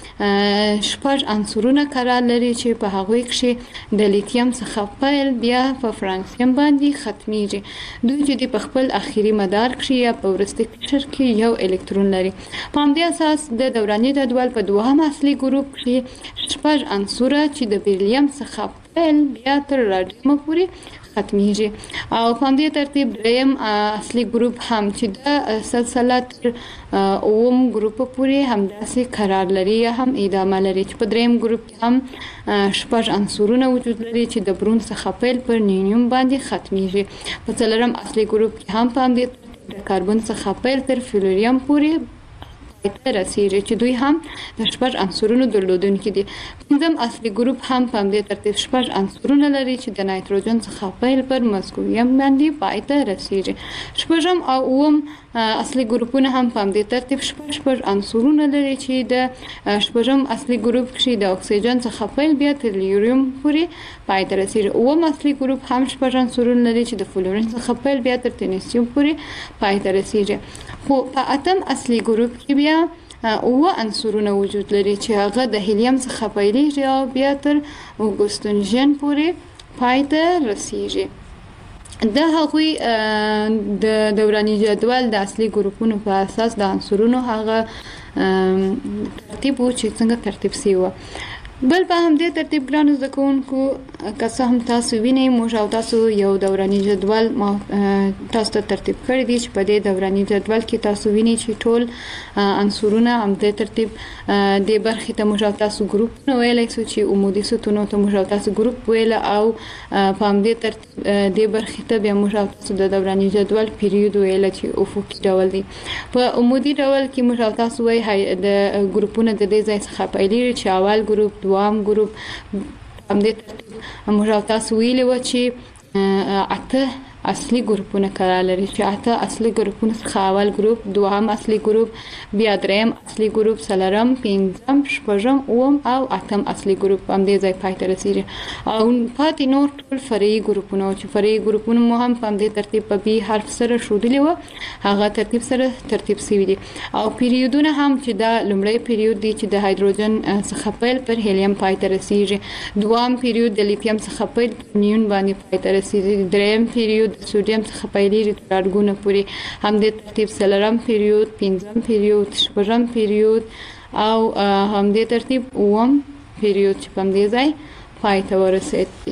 چې شپږ عنصرونه قرار لري چې په هغوی کې د لیتیم څخه پیل بیا په فرانسیم باندې ختمیږي. دوی چې په خپل اخري مدار کې یا په وروستي قشر کې یو الکترون لري. په همدې اساس د دوراني جدول په دوهم اصلي ګروپ کې شپږ عنصره چې د بیریم څخه پیل بیا تر راډیم پورې ختمیږي او په همدې ترتیب دریم اصلي ګروپ هم چې د سلسله تر اوم ګروپ پورې همداسې قرار لري یا هم ادامه لري، چې په دریم ګروپ کې هم شپږ عنصرونه وجود لري چې د برون څخه پیل پر نیونیم باندې ختمیږي. په څلورم اصلي ګروپ کې هم په همدې د کاربن څخه پیل تر فلوریم پورې ته رسیږي چې دوی هم د شپږ عنصرونو درلودونکي دي. پنځم اصلي ګروپ هم په همدې ترتیب شپږ عنصرونه لري چې د نایتروجن څخه پیل پر مسکویم باندې پای ته رسیږي. شپږم او اووم اصلي ګروپونه هم په همدې ترتیب شپږ عنصرونه لري چې د شپږم اصلي ګروپ کې د اکسیجن څخه پیل بیا تر لیوریم پورې پای ته رسیږي. اووم اصلي ګروپ هم شپږ عنصرونه لري چې د فلورین څخه پیل بیا تر تنیسیم پورې پای ته رسیږي. خو په اتم اصلي ګروپ کې بیا اوه عنصرونه وجود لري چې هغه د هیلیم څخه پیلېږي او بیا تر اګوستنجن پورې پای ته رسیږي. د هغوی د دوراني جدول د اصلي ګروپونو په اساس د عنصرونو هغه ترتیب و چې څنګه ترتیب شوی و. بل په همدې ترتیب ګرانو زده کوونکو که څه هم تاسو وینئ موږ او تاسو یو دوراني جدول تاسو ته ترتیب کړی دی چې په دې دوراني جدول کې تاسو وینئ چې ټول عنصرونه همدې ترتیب دې برخې ته موږ او تاسو ګروپونه ویلی شو چې عمودي ستونو ته موږ او تاسو ګروپ ویله او په همدې ترتیب دې برخې ته بیا موږ او تاسو د دوراني جدول پیریود ویله چې افقي ډول دی. په عمودي ډول کې موږ او تاسو وایي د ګروپونه د دې ځای څخه پیلېږي چې اول ګروپ، دوام ګروپ، همدې ترتیب موږ او تاسو ویلي وه چې 8 اصلي ګروپونه قرار لري چې 8 اصلي ګروپونه څخه اول ګروپ، دوهم اصلي ګروپ، بیا دریم اصلي ګروپ، څلورم، پنځم، شپږم، اووم او اتم اصلي ګروپ همدې ځای پای ته رسیږي. او پاتې نور ټول فرعي ګروپونه چې فرعي ګروپونه مو هم په همدې ترتیب په B حرف سره ښودلي وه هغه ترتیب سره ترتیب شوي دي. او پیریودونه هم چې دا لومړی پیریود دی چې د هایدروجن څخه پیل پر هیلیم پای ته رسیږي، دوام پیریود د لیتیم څخه پیل پر نیون باندې پای ته رسیږي، دریم پیریود د سوډیم څخه پیلېږي تر اټګونه پورې، همدې ترتیب څلورم پیریود، پنځم پیریود، شپږم پیریود او همدې ترتیب اووم پیریود چې په همدې ځای پای ته ورسېد.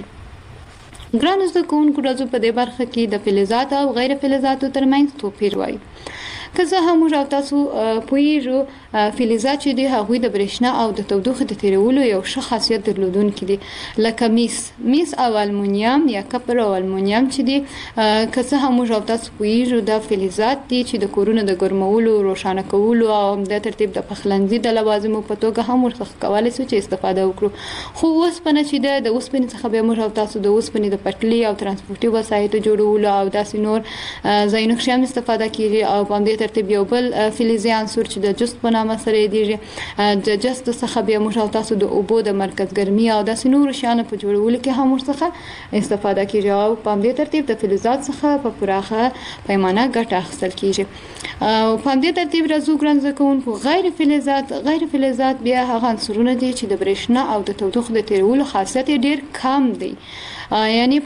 ګرانو زده کوونکو راځو په دې برخه کې د فلزاتو او غیر فلزاتو ترمنځ توپیر وایو. که څه هم موږ او تاسو پوهیږو فلزات چې دي هغوی د برېښنا او د تودوخې د تیرولو یو ښه خاصیت درلودونکي دي لکه میس او المونیم یا کپر او المونیم چې دي که څه هم موږ او تاسو پوهیږو دا فلزات دي چې د کورونو د ګرمولو روښانه کولو او د ترتیب د پخلنځي د لوازمو په توګه هم ورڅخه کولای شو چې استفاده وکړو خو اوسپنه چې د اوسپنې څخه به موږ او تاسو د اوسپنې د پټلۍ او ترانسپورتي وسایطو جوړولو او داسې نور ځایونو کې هم استفاده کیږي او په دې ترتیب یو بل فلزي عنصر چې د جست په نامه سره یادېږي د جست څخه به موږ او تاسو د اوبو د مرکز ګرمي او داسې نور شیانو په جوړولو کې هم ورڅخه استفاده کیږي او په دې ترتیب د فلزات څخه په پراخه پیمانه ګټه اخیستل کیږي او په دې ترتیب راځو ګران زده کوونکو غیر فلزات بیا هغه عنصرونه دي چې د برېښنا او د تودوخې د تیرولو خاصیت ډیر کم دی یعنی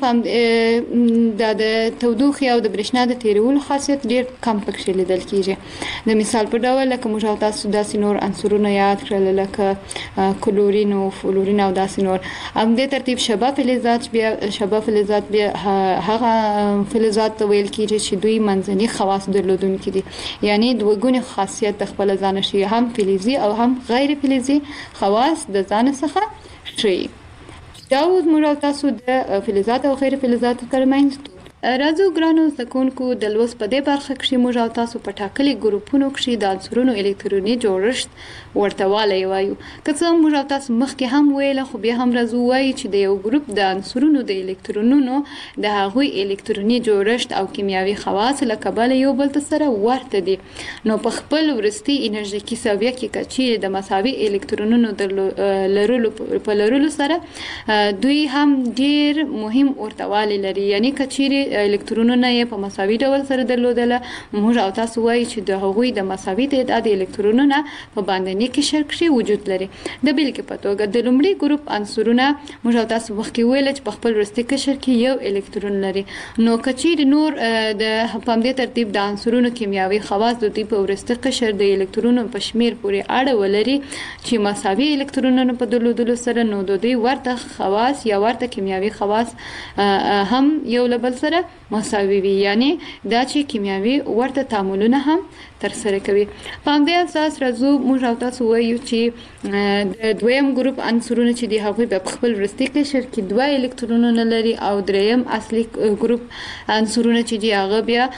د تودوخې او د برېښنا د تیرولو خاصیت ډیر کم پکې لیدل کیږي د مثال په ډول لکه موږ تاسو داسې نور عنصرونه یاد کړل لکه کلورین او فلورین او داسې نور هم د ترتیب شبه فلزات بیا هغه فلزات ویل کیږي چې دوی منځني خواص درلودونکي دي یعنی دوه ګونې خاصیت د خپل ځان شي هم فلزي او هم غیر فلزي خواص د ځان څخه شي دا موږ تاسو د فلزات او غیر فلزات ترمنځ راځو ګرانو زده کوونکو د لوست په دې برخه کې موږ او تاسو په ټاکلي ګروپونو کې د عنصرونو الکتروني جوړښت ورته والی وایو که څه موږ او تاسو مخکې هم ویل خو بیا هم راځو وایي چې د یو ګروپ د عنصرونو د الکترونونو د هغوی الکتروني جوړښت او کیمیاوي خواص له کبله یو بل سره ورته دي نو په خپل ورستي انرژیکي ساویه کې چې د مساوي الکترونونو لرلو سره دوی هم ډیر مهم ورته والی لري یعنی کچېرې الکترونونه یې په مساوي ډول سره درلودله موږ او تاسو وایي چې د هغوی د مساوي تعداد الکترونونه په باندني قشر کې وجود لري د بیلګې په توګه د لومړي ګروپ عنصرونه موږ او تاسو مخکې ویل چې په خپل وروستي قشر کې یو الکترون لري نو کچېرې نور د په دې ترتیب د عنصرونو کیمیاوي خواص د دوی په وروستي قشر د الکترونونو په شمیر پورې اړه ولري چې مساوي الکترونونه په درلودلو سره نو د دوی ورته خواص یا ورته کیمیاوي خواص هم یو له بل سره مساوي وي یعنی دا چې کیمیاوي ورته تعاملونه هم تر سره کوي په دې اساس راځو موږ او تاسو وایو چې د دویم ګروپ عنصرونه چې دی هغوی په خپل وروستي قشر کې دوه الکترونونه لري او دریم اصلي ګروپ عنصرونه چې دی هغه بیا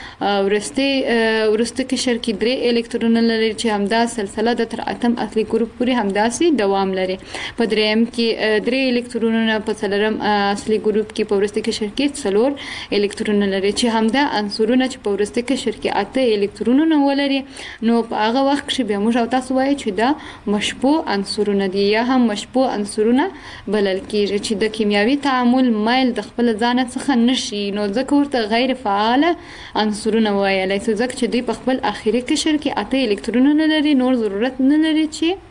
وروستي قشر کې درې الکترونونه لري چې همدا سلسله د تر اتم اصلي ګروپ پورې همداسي دوام لري په دریم کې درې الکترونونه په څلورم اصلي ګروپ کې په وروستي قشر کې څلور الکترونونه لري چې همدا عنصرونه چې په وروستي قشر کې اته الکترونونه ولري نو په هغه وخت کې به موږ او تاسو وایو چې دا مشبوع عنصرونه دي یا هم مشبوع عنصرونه بلل کیږي چې د کیمیاوي تعامل مایل د خپل ځان څخه نشي نو ځکه ورته غیر فعال عنصرونه وایي لکه ځکه چې دوی په خپل اخیری قشر کې اته الکترونونه لري نور ضرورت نه لري چې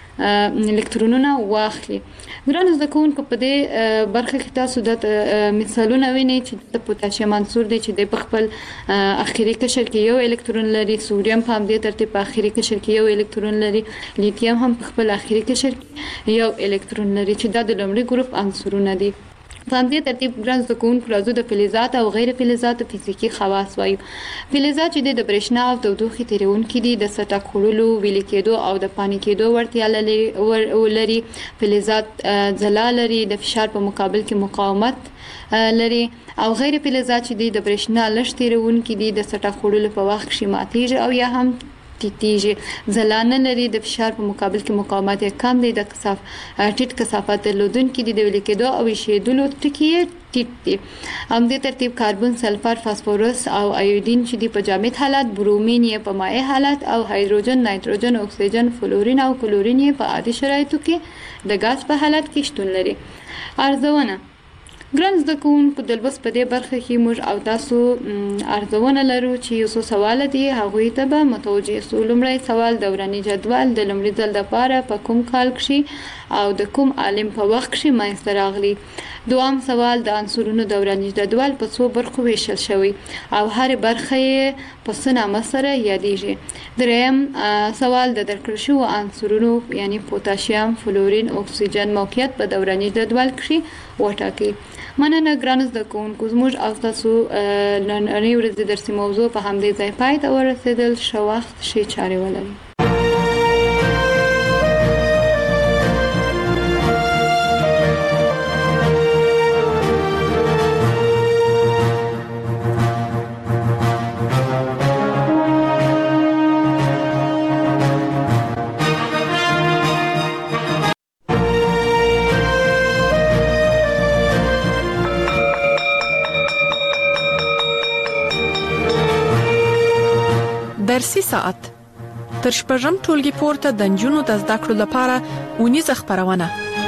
الکترونونه واخلي ګران زده کوونکو په دې برخه کې تاسو د مثالونه وینئ چې د پوتاشیم عنصر دی چې د خپل اخیری قشر کې یو الکترون لري سوریم په دې ترتیب په اخیری قشر کې یو الکترون لري لیتیم هم په خپل اخیری قشر کې یو الکترون لري چې د لومړي ګروپ عنصرونه دي په دې ترتیب ګران زده کوونکو راځو د فلزات او غیر فلزات فزیکی خواص وایو فلزات چې د برېښنا او تودوخې تیرونکي دي د سطح کولو ویل کېدو او د پانی کېدو ورتیا لري فلزات ځلا لري د فشار په مقابل کې مقاومت لري او غیر فلزات چې د برېښنا لږ تیرونکي دي د سطح کولو په وخت کې ماتېږي او یا هم ټیټیږي ځلانه لري د فشار په مقابل کې مقاومت یې کم دی د ټیټ کثافت درلودونکي دي د ویل کېدو او ایشېدلو ټکي ټیټ دي هم دې ترتیب کاربن سلفر فاسفورس او ایودین چې دی په جامد حالت برومین یې په مائع حالت او هایدروجن نایتروجن اکسیجن فلورین او کلورین یې په عادي شرایطو کې د غاز په حالت کې شتون لري ارزونه ګران زده کوونکو د لوست په دې برخه کې موږ او تاسو ارزونه لرو چې یو څو سوال دي هغوی ته به متوجه سو لومړی سوال دوراني جدول د لومړي ځل لپاره په کوم کال کې او د کوم عالم په وخت کې منځته راغلی دوام سوال د عنصرونو دوراني جدول په څو برخو ویشل شوی او هر برخه یې په څه نامه سره یادېږي دریم سوال د درکړل شوو عنصرونو یعنی پوتاشیم فلورین اکسیجن موقعیت په دوراني جدول کې وټاکئ مننه ګرانو زده کوونکو، زموږ او تاسو نننۍ ورځې درسي موضوع په همدې ځای پای ته ورسېدل. ښه وخت، ښې چارې ولرئ. درسي ساعت تر شپږم ټولګي پورته د نجونو د زده کړو لپاره ونیزه خبرونه.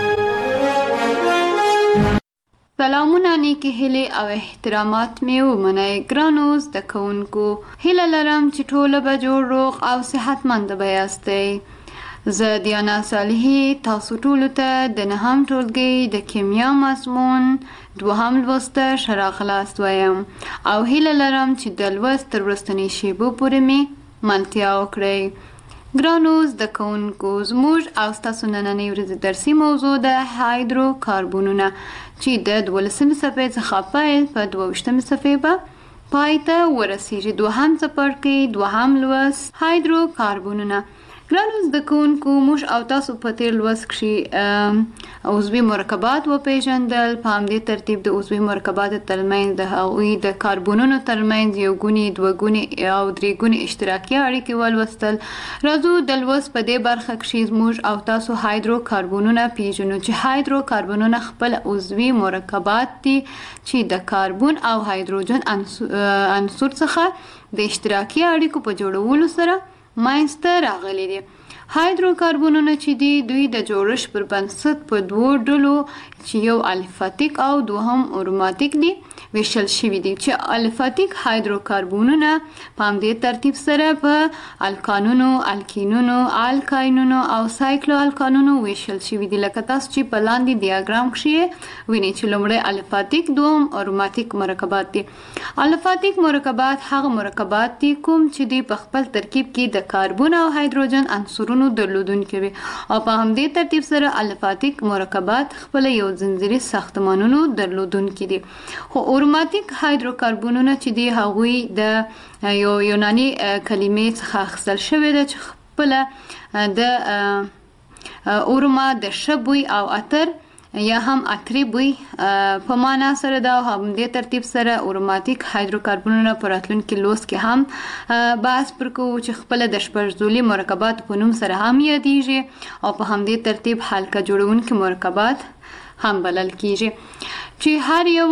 سلامونه، نیکی هیلې او احترامات مې ومنئ. ګرانو زده کوونکو، هیله لرم چې ټوله به جوړ، روغ او صحتمند به یاستئ. زه دیانا صالحي تاسو ټولو ته د 9م ټولګي د کیمیا مضمون 2م لوست ښه راغلاست وایم او هیله لرم چې د لوست تر وروستنۍ شیبو پورې مې ملتیا وکړئ. ګرانو زده کوونکو، زموږ او ستاسو نننۍ ورځې درسي موضوع د هایدرو کاربونونه چې د 12مې صفحې څخه پیل په 22مې صفحې به پای ته ورسیږي. 2م څپرکی 2م لوست هایدرو کاربونونه. ګرانو زده کوونکو، موږ او تاسو په تیر لوست کښې عضوي مرکبات وپېژندل. په همدې ترتیب د عضوي مرکباتو ترمنځ د هغوی د کاربونونو ترمنځ یو ګونې، دوه ګونې او درې ګونې اشتراکي اړیکې ولوستل. راځو د لوست په دې برخه کښې موږ او تاسو هایدرو کاربونونه پېژنو چې هایدرو کاربونونه خپل عضوي مرکبات دي چې د کاربون او هایدروجن عنصر څخه د اشتراکي اړیکو په جوړولو سره منځته راغلي دي. هایدروکاربونونه چې دي، دوی د جوړښت پر بنسټ په دوو ډلو چې یو الفاتیک او دوهم اروماتیک دي ویشل شوي دي. چې الفاتیک هایدروکاربونونه په همدې ترتیب سره په الکانونو، الکینونو، الکاینونو او سایکلو الکانونو ویشل شوي دي. لکه تاسو چې په لاندې ډیاګرام کښې وینئ چې لومړی الفاتیک، دوم اروماتیک مرکبات دي. الفاتیک مرکبات هغه مرکبات دي کوم چې دوی په خپل ترکیب کې د کاربون او هایدروجن عنصرونو درلودونکي وي او په همدې ترتیب سره الفاتیک مرکبات خپل یو ځنځیري ساختمانونو درلودونکي دي. خو اروماتیک هایدروکاربونونه چې دي، هغوی د یو یوناني کلمې څخه اخیستل شوی ده چې خپله د اروما د ښه بوی او عطر یا هم عطري بوی په معنا سره ده. او همدې ترتیب سره اروماتیک هایدروکاربونونه په راتلونکي لوست کې هم بحث پر کوو چې خپله د شپږ مرکبات په نوم سره هم یادیږي او په همدې ترتیب حلقه جوړونکي مرکبات هم بلل کیږي چې هر یو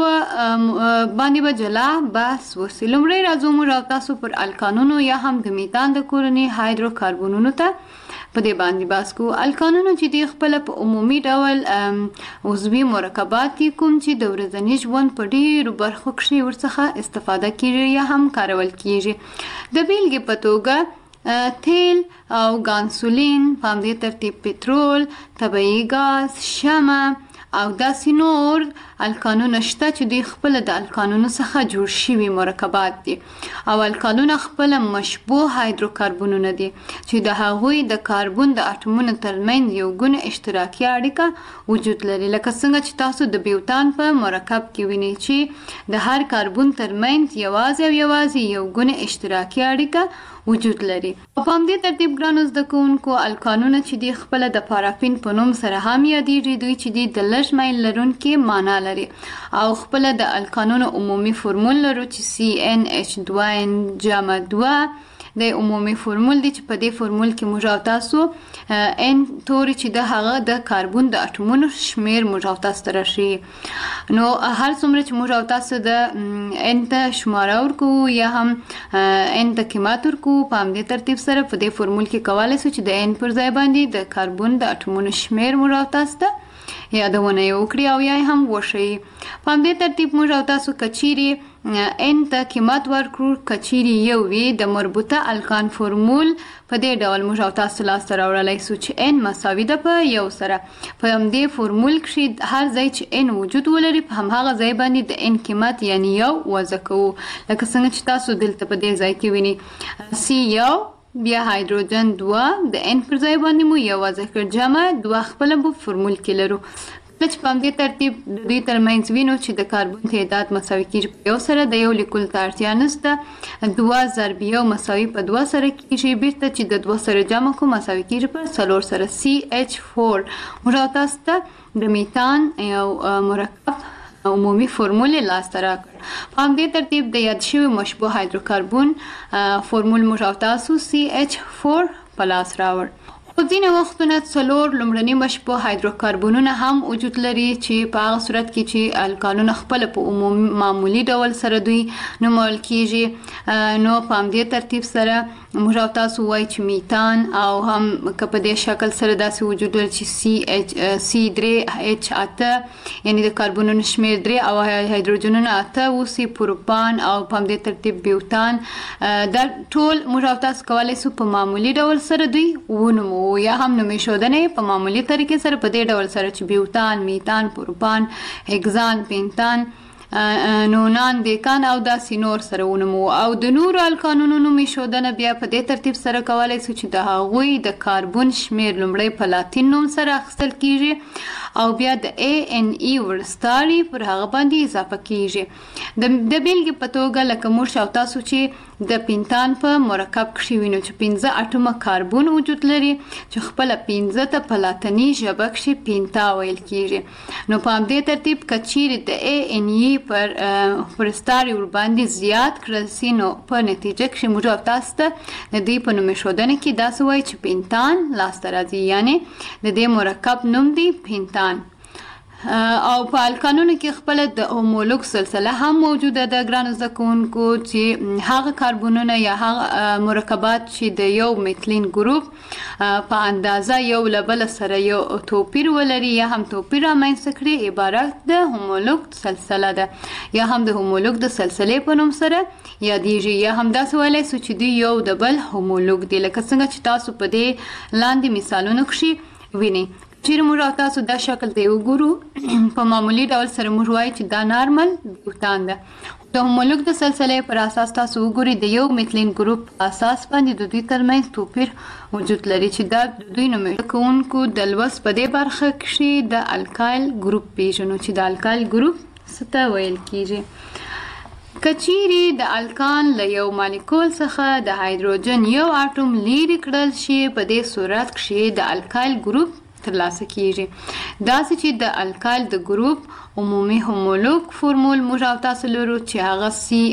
باندې به جلا بحث وسي. لومړی راځو موږ او تاسو پر الکانونو یا هم د میتان د کورنۍ هایدروکاربونونو ته په دې باندې بحث کوو. الکانونو چې دي خپله په عمومي ډول عضوي مرکبات دي کوم چې د ورځني ژوند په ډېرو برخو کښې ورڅخه استفاده کیږي یا هم کارول کیږي. د بیلګې په توګه تیل او ګانسولین، په همدې ترتیب پټرول، طبیعي ګاز، شمع او داسې نور الکانونه شته چې دوی خپله د الکانونو څخه جوړ شوي مرکبات دي. او الکانونه خپله مشبوه هایدروکاربونونه دي چې د هغوی د کاربون د اټومونو ترمنځ یو ګونه اشتراکي اړیکه وجود لري. لکه څنګه چې تاسو د بیوتان په مرکب کې وینئ چې د هر کاربون ترمنځ یوازې یو ګونه اشتراکي اړیکه وجود لري. په همدې ترتیب ګرانو زده کوونکو، الکانونه چې دي خپله د پارافین په نوم سره هم یادیږي. دوی چې دي د لږ میل لرونکي معنا لري او خپله د الکانونو عمومي فورمول لرو چې CnH2n جمع 2 د عمومي فورمول دی چې په دې فورمول کې موږ او تاسو ان توري چې د هغه د کاربون د اټومونو شمیر موږ او تاسو ته راښیي. نو هر څومره چې موږ او تاسو د ان ته شماره ورکوو یا هم ان ته قیمت ورکوو، په همدې ترتیب سره په دې فورمول کې کولی شو چې د ان پر ځای باندې د کاربون د اټومونو شمیر موږ او تاسو ته یادونه یې وکړي او یا هم وښیي. په همدې ترتیب موږ او تاسو کچیرې ان ته قیمت ورکړو، کچیرې یو وي، د مربوطه الکان فورمول په دې ډول موږ او تاسو لاسته راوړلی سو چې ان مساوي ده په یو سره. په همدې فورمول کښې هر ځای چې ان وجود ولري په همهغه ځای باندې د ان قیمت یعنی یو وضع کوو. لکه څنګه چې تاسو دلته په دې ځای کې وینئ C1 بیا هایدروجن 2 د ان پر ځای باندې مو یو وضع کړ، جمع 2 خپله په فورمول کې لرو. چې په همدې ترتیب د دوی ترمنځ وینو چې د کاربن تعداد مساوي کیږي په یو سره د یو لیکلو ته اړتیا نشته 2 ضرب یو مساوي په 2 سره کیږي بیرته چې د 2 سره جمع کو مساوي کیږي په 4 سره CH4 موږ تاسو ته د میتان یو مرکب عمومي فرمول لاسته راکړ په همدې ترتیب د یاد شوی مشبوه هایدروکاربن فرمول موږ تاسو CH4 په لاس راوړ خو ځینې وختونه 4 لومړني مشبوه هایدروکاربنونه هم وجود لري چې په هغه صورت کې چې الکانونه خپل په عمومي معمولی ډول سره دوی نومول کیږي نو په همدې ترتیب سره موږ تاسو وایي چې میتان او هم که په دې شکل سره داسې وجود لري چې C3H8 یعنی د کاربنونو شمیر 3 او هایدروجنونه 8 اوسي پروپان او په همدې ترتیب بیوتان دا ټول موږ تاسو کولای شو په معمولی ډول سره دوی ونومو یا هم نومیشودنه په معمولی طریقې سره په دې ډول سره چې بیوتان میتان پروپان هگزان پینتان نونان دیکان او داسې نور سره ونومو او د نورو الکانونو نومیشودنه بیا په دې ترتیب سره کولای شو چې د هغوی د کاربن شمیر لومړی په لاتین نوم سره اخیستل کیږي او بیا د ANE ورستاري پر هغه باندې اضافه کیږي د بیلګې په توګه لکه موږ او تاسو چې د پینتان په مرکب کې وینو چې 15 اټومه کاربن وجود لري چې خپل 15 ته په لاتینی ژبه کې پینتا ویل کیږي نو په همدې ترتیب کچیر د ANE پر ورستاري ور باندې زیات کړل سي نو په نتیجه کې موږ تاسو ته د دې په نوم شودنه کې داسې وایي چې پینتان لاسته راځي یعنی د دې مرکب نوم دی پینتان او په الکانونو کې خپل د هومولوګ سلسله هم موجوده ده ګران زده کوونکو چې هغه کاربنونه یا هغه مرکبات چې د یو میتلین ګروپ په اندازه یو لبل سره یو توپیر ولري یا هم توپیر رامنځته کړي عبارت د هومولوګ سلسله ده یا هم د هومولوګ د سلسلې په نوم سره یادېږي یا هم داسې ویلی سو چې دوی یو د بل هومولوګ دي لکه څنګه چې تاسو په دې لاندې مثالونو کې وینئ چیرې موږ تاسو دا شکل دی وګورو په معمولی ډول سره موږ وایو چې دا نارمل بیوتان ده د هومولوګ د سلسلې پر اساس تاسو وګورئ د یو میتلین ګروپ اساس باندې د دوی ترمنځ توپیر وجود لري چې دا د دوی نومېږي کوونکو د لوست په دې برخه کې د الکایل ګروپ پیژنو چې د الکایل ګروپ څه ته ویل کیږي کچيري د الکان له یو مالیکول څخه د هایدروجن یو اټوم لري کړل شي په دې صورت کې د الکایل ګروپ ترلاسه کیږي داسې چې د الکایل د ګروپ عمومي هومولوګ فرمول موږ تاسو لرو چې هغه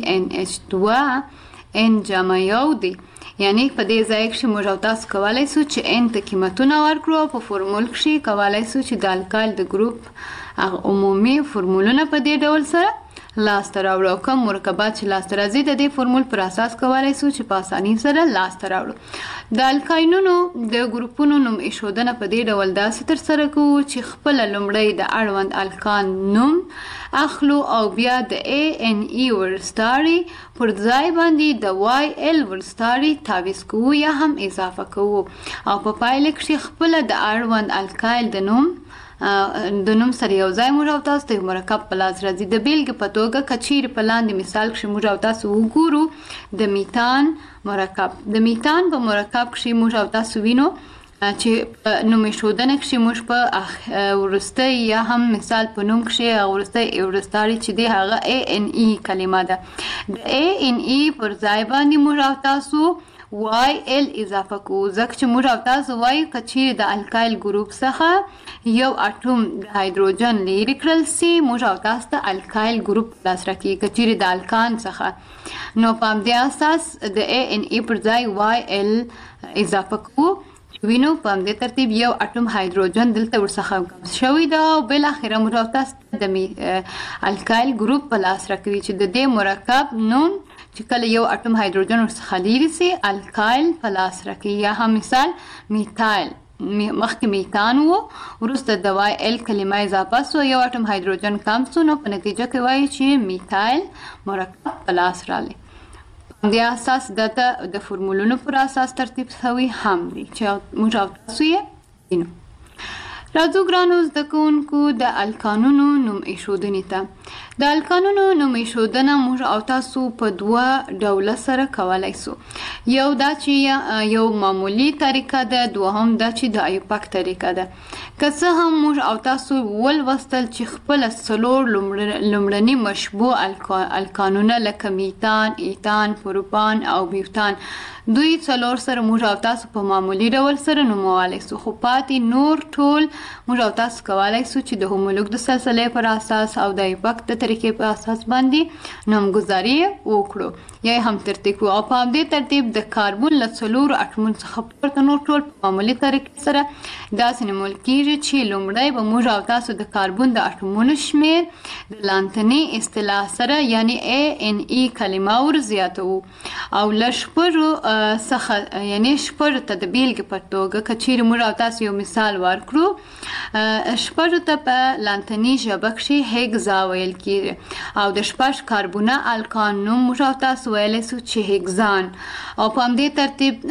CnH2n جمع یو دی یعنی په دې ځای کې موږ تاسو کولای شو چې n ته قیمتونه ورکړو په فرمول کې کولای شو چې د الکایل د ګروپ عمومي فرمولونه په دې ډول سره لاسته راوړو کوم مرکبات چې لاسته راځي د دې فرمول پر اساس کولای شو چې په اسانۍ سره لاسته راوړو د الکاینونو د ګروپونو نوم ایښودنه په دې ډول داسې ترسره کوو چې خپل لومړی د اړوند الکان نوم اخلو او بیا د ANE ورستاري پر ځای باندې د YL ورستاري تعویض کوو یا هم اضافه کوو او په پایله کې خپل د اړوند الکایل د نوم سره یو ځای موږ تاسو ته مرکب په لاس راځي د بیلګې په توګه کچیر په لاندې مثال کې موږ تاسو وګورو د میتان مرکب د میتان په مرکب کې موږ تاسو وینو چې نوم ایښودنه کې موږ په ورسته یا هم مثال په نوم کې ورسته ورستاري چې دی هغه ANE کلمه ده د ANE پر ځای باندې موږ تاسو YL اضافه کوو ځکه چې موږ تاسو وایو کچیر د الکایل ګروپ څخه یو اټوم د هایدروجن لري کړل سي موږ تاسو ته الکایل ګروپ لاس راکړي کچیر د الکان څخه نو په دې اساس د ANE پر ځای YL اضافه کوو وینو په دې ترتیب یو اټوم هایدروجن دلته ورڅخه شوی دا او بل اخره موږ تاسو د الکایل ګروپ په لاس راکړي چې د دې مرکب نوم چې کله یو اټوم هایدروجن ورڅخه لري سي الکایل په لاس راکړي یا هم مثال میتایل مخکې میتان وو وروسته د YL کلمه اضافه سو یو اټوم هایدروجن کم سو نو په نتیجه کې وایي چې میتایل مرکب په لاس راغلی د اساس د فرمولونو پر اساس ترتیب شوی هم دی چې موږ تاسو یې وینو راځو ګرانو زده کوونکو د الکانونو نوم ایښودنې ته د الکانونو نومې ښودنه موږ او تاسو په دوه ډوله سره کولای سو. یو دا چې یو معمولی طریقه ده، دوهم دا چې د ایوپاک طریقه ده. که څه هم موږ او تاسو ولوستل چې خپل څلور لومړني مشبوع الکانونه لکه میتان، ایتان، پروپان او بیوتان دوی څلور سره موږ او تاسو په معمولی ډول سره نومولی سو، خو پاتې نور ټول موږ او تاسو کولای سو چې د هومولوګ د سلسلې پر اساس او د ایوپاک د طریقې په اساس باندې نومګذاري وکړو یا هم ترتیب کړو. او په همدې ترتیب د کاربون له څلورو اټومونو څخه پورته نور ټول په معمولي طریقې سره داسې نومول کیږي چې لومړی به موږ او تاسو د کاربون د اټومونو شمیر د لانتني اصطلاح سره یعنی ANE کلمه ور زیاتو او له شپږو څخه یعنی شپږو ته د بیلګې په توګه که چیرې موږ او تاسو یو مثال ورکړو، شپږو ته په لانتني ژبه کښې هیګزا ویل کیږي او د شپږ کاربونه الکان نوم موږ او تاسو ویلی سو چې هیګزان. او په همدې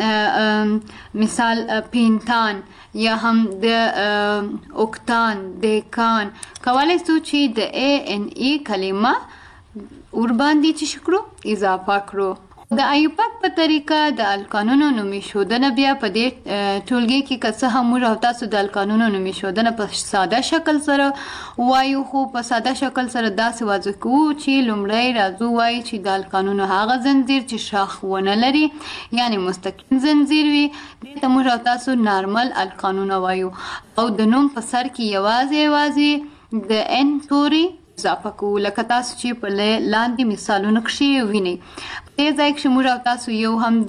ترتیب مثال پینتان یا هم د اوکتان، دیکان کولای سو چې د ANE کلمه ور باندې چې شکړو اضافه کړو. د ایوپاک په طریقه د الکانونو نومې ښودنه بیا په دې ټولګي کې که څه هم موږ او تاسو د الکانونو نومې ښودنه په ساده شکل سره وایو، خو په ساده شکل سره داسې واضح کوو چې لومړی راځو وایو چې د الکانونو هغه زنځیر چې شاخ ونه لري یعنی مستقیم زنځیر وي دې ته موږ او تاسو نارمل الکانونه وایو او د نوم په سر کې یوازې د N توری اضافه کوو لکه تاسو چې په لاندې مثالونو کښې وینئ. په دې ځای کښې موږ او تاسو یو هم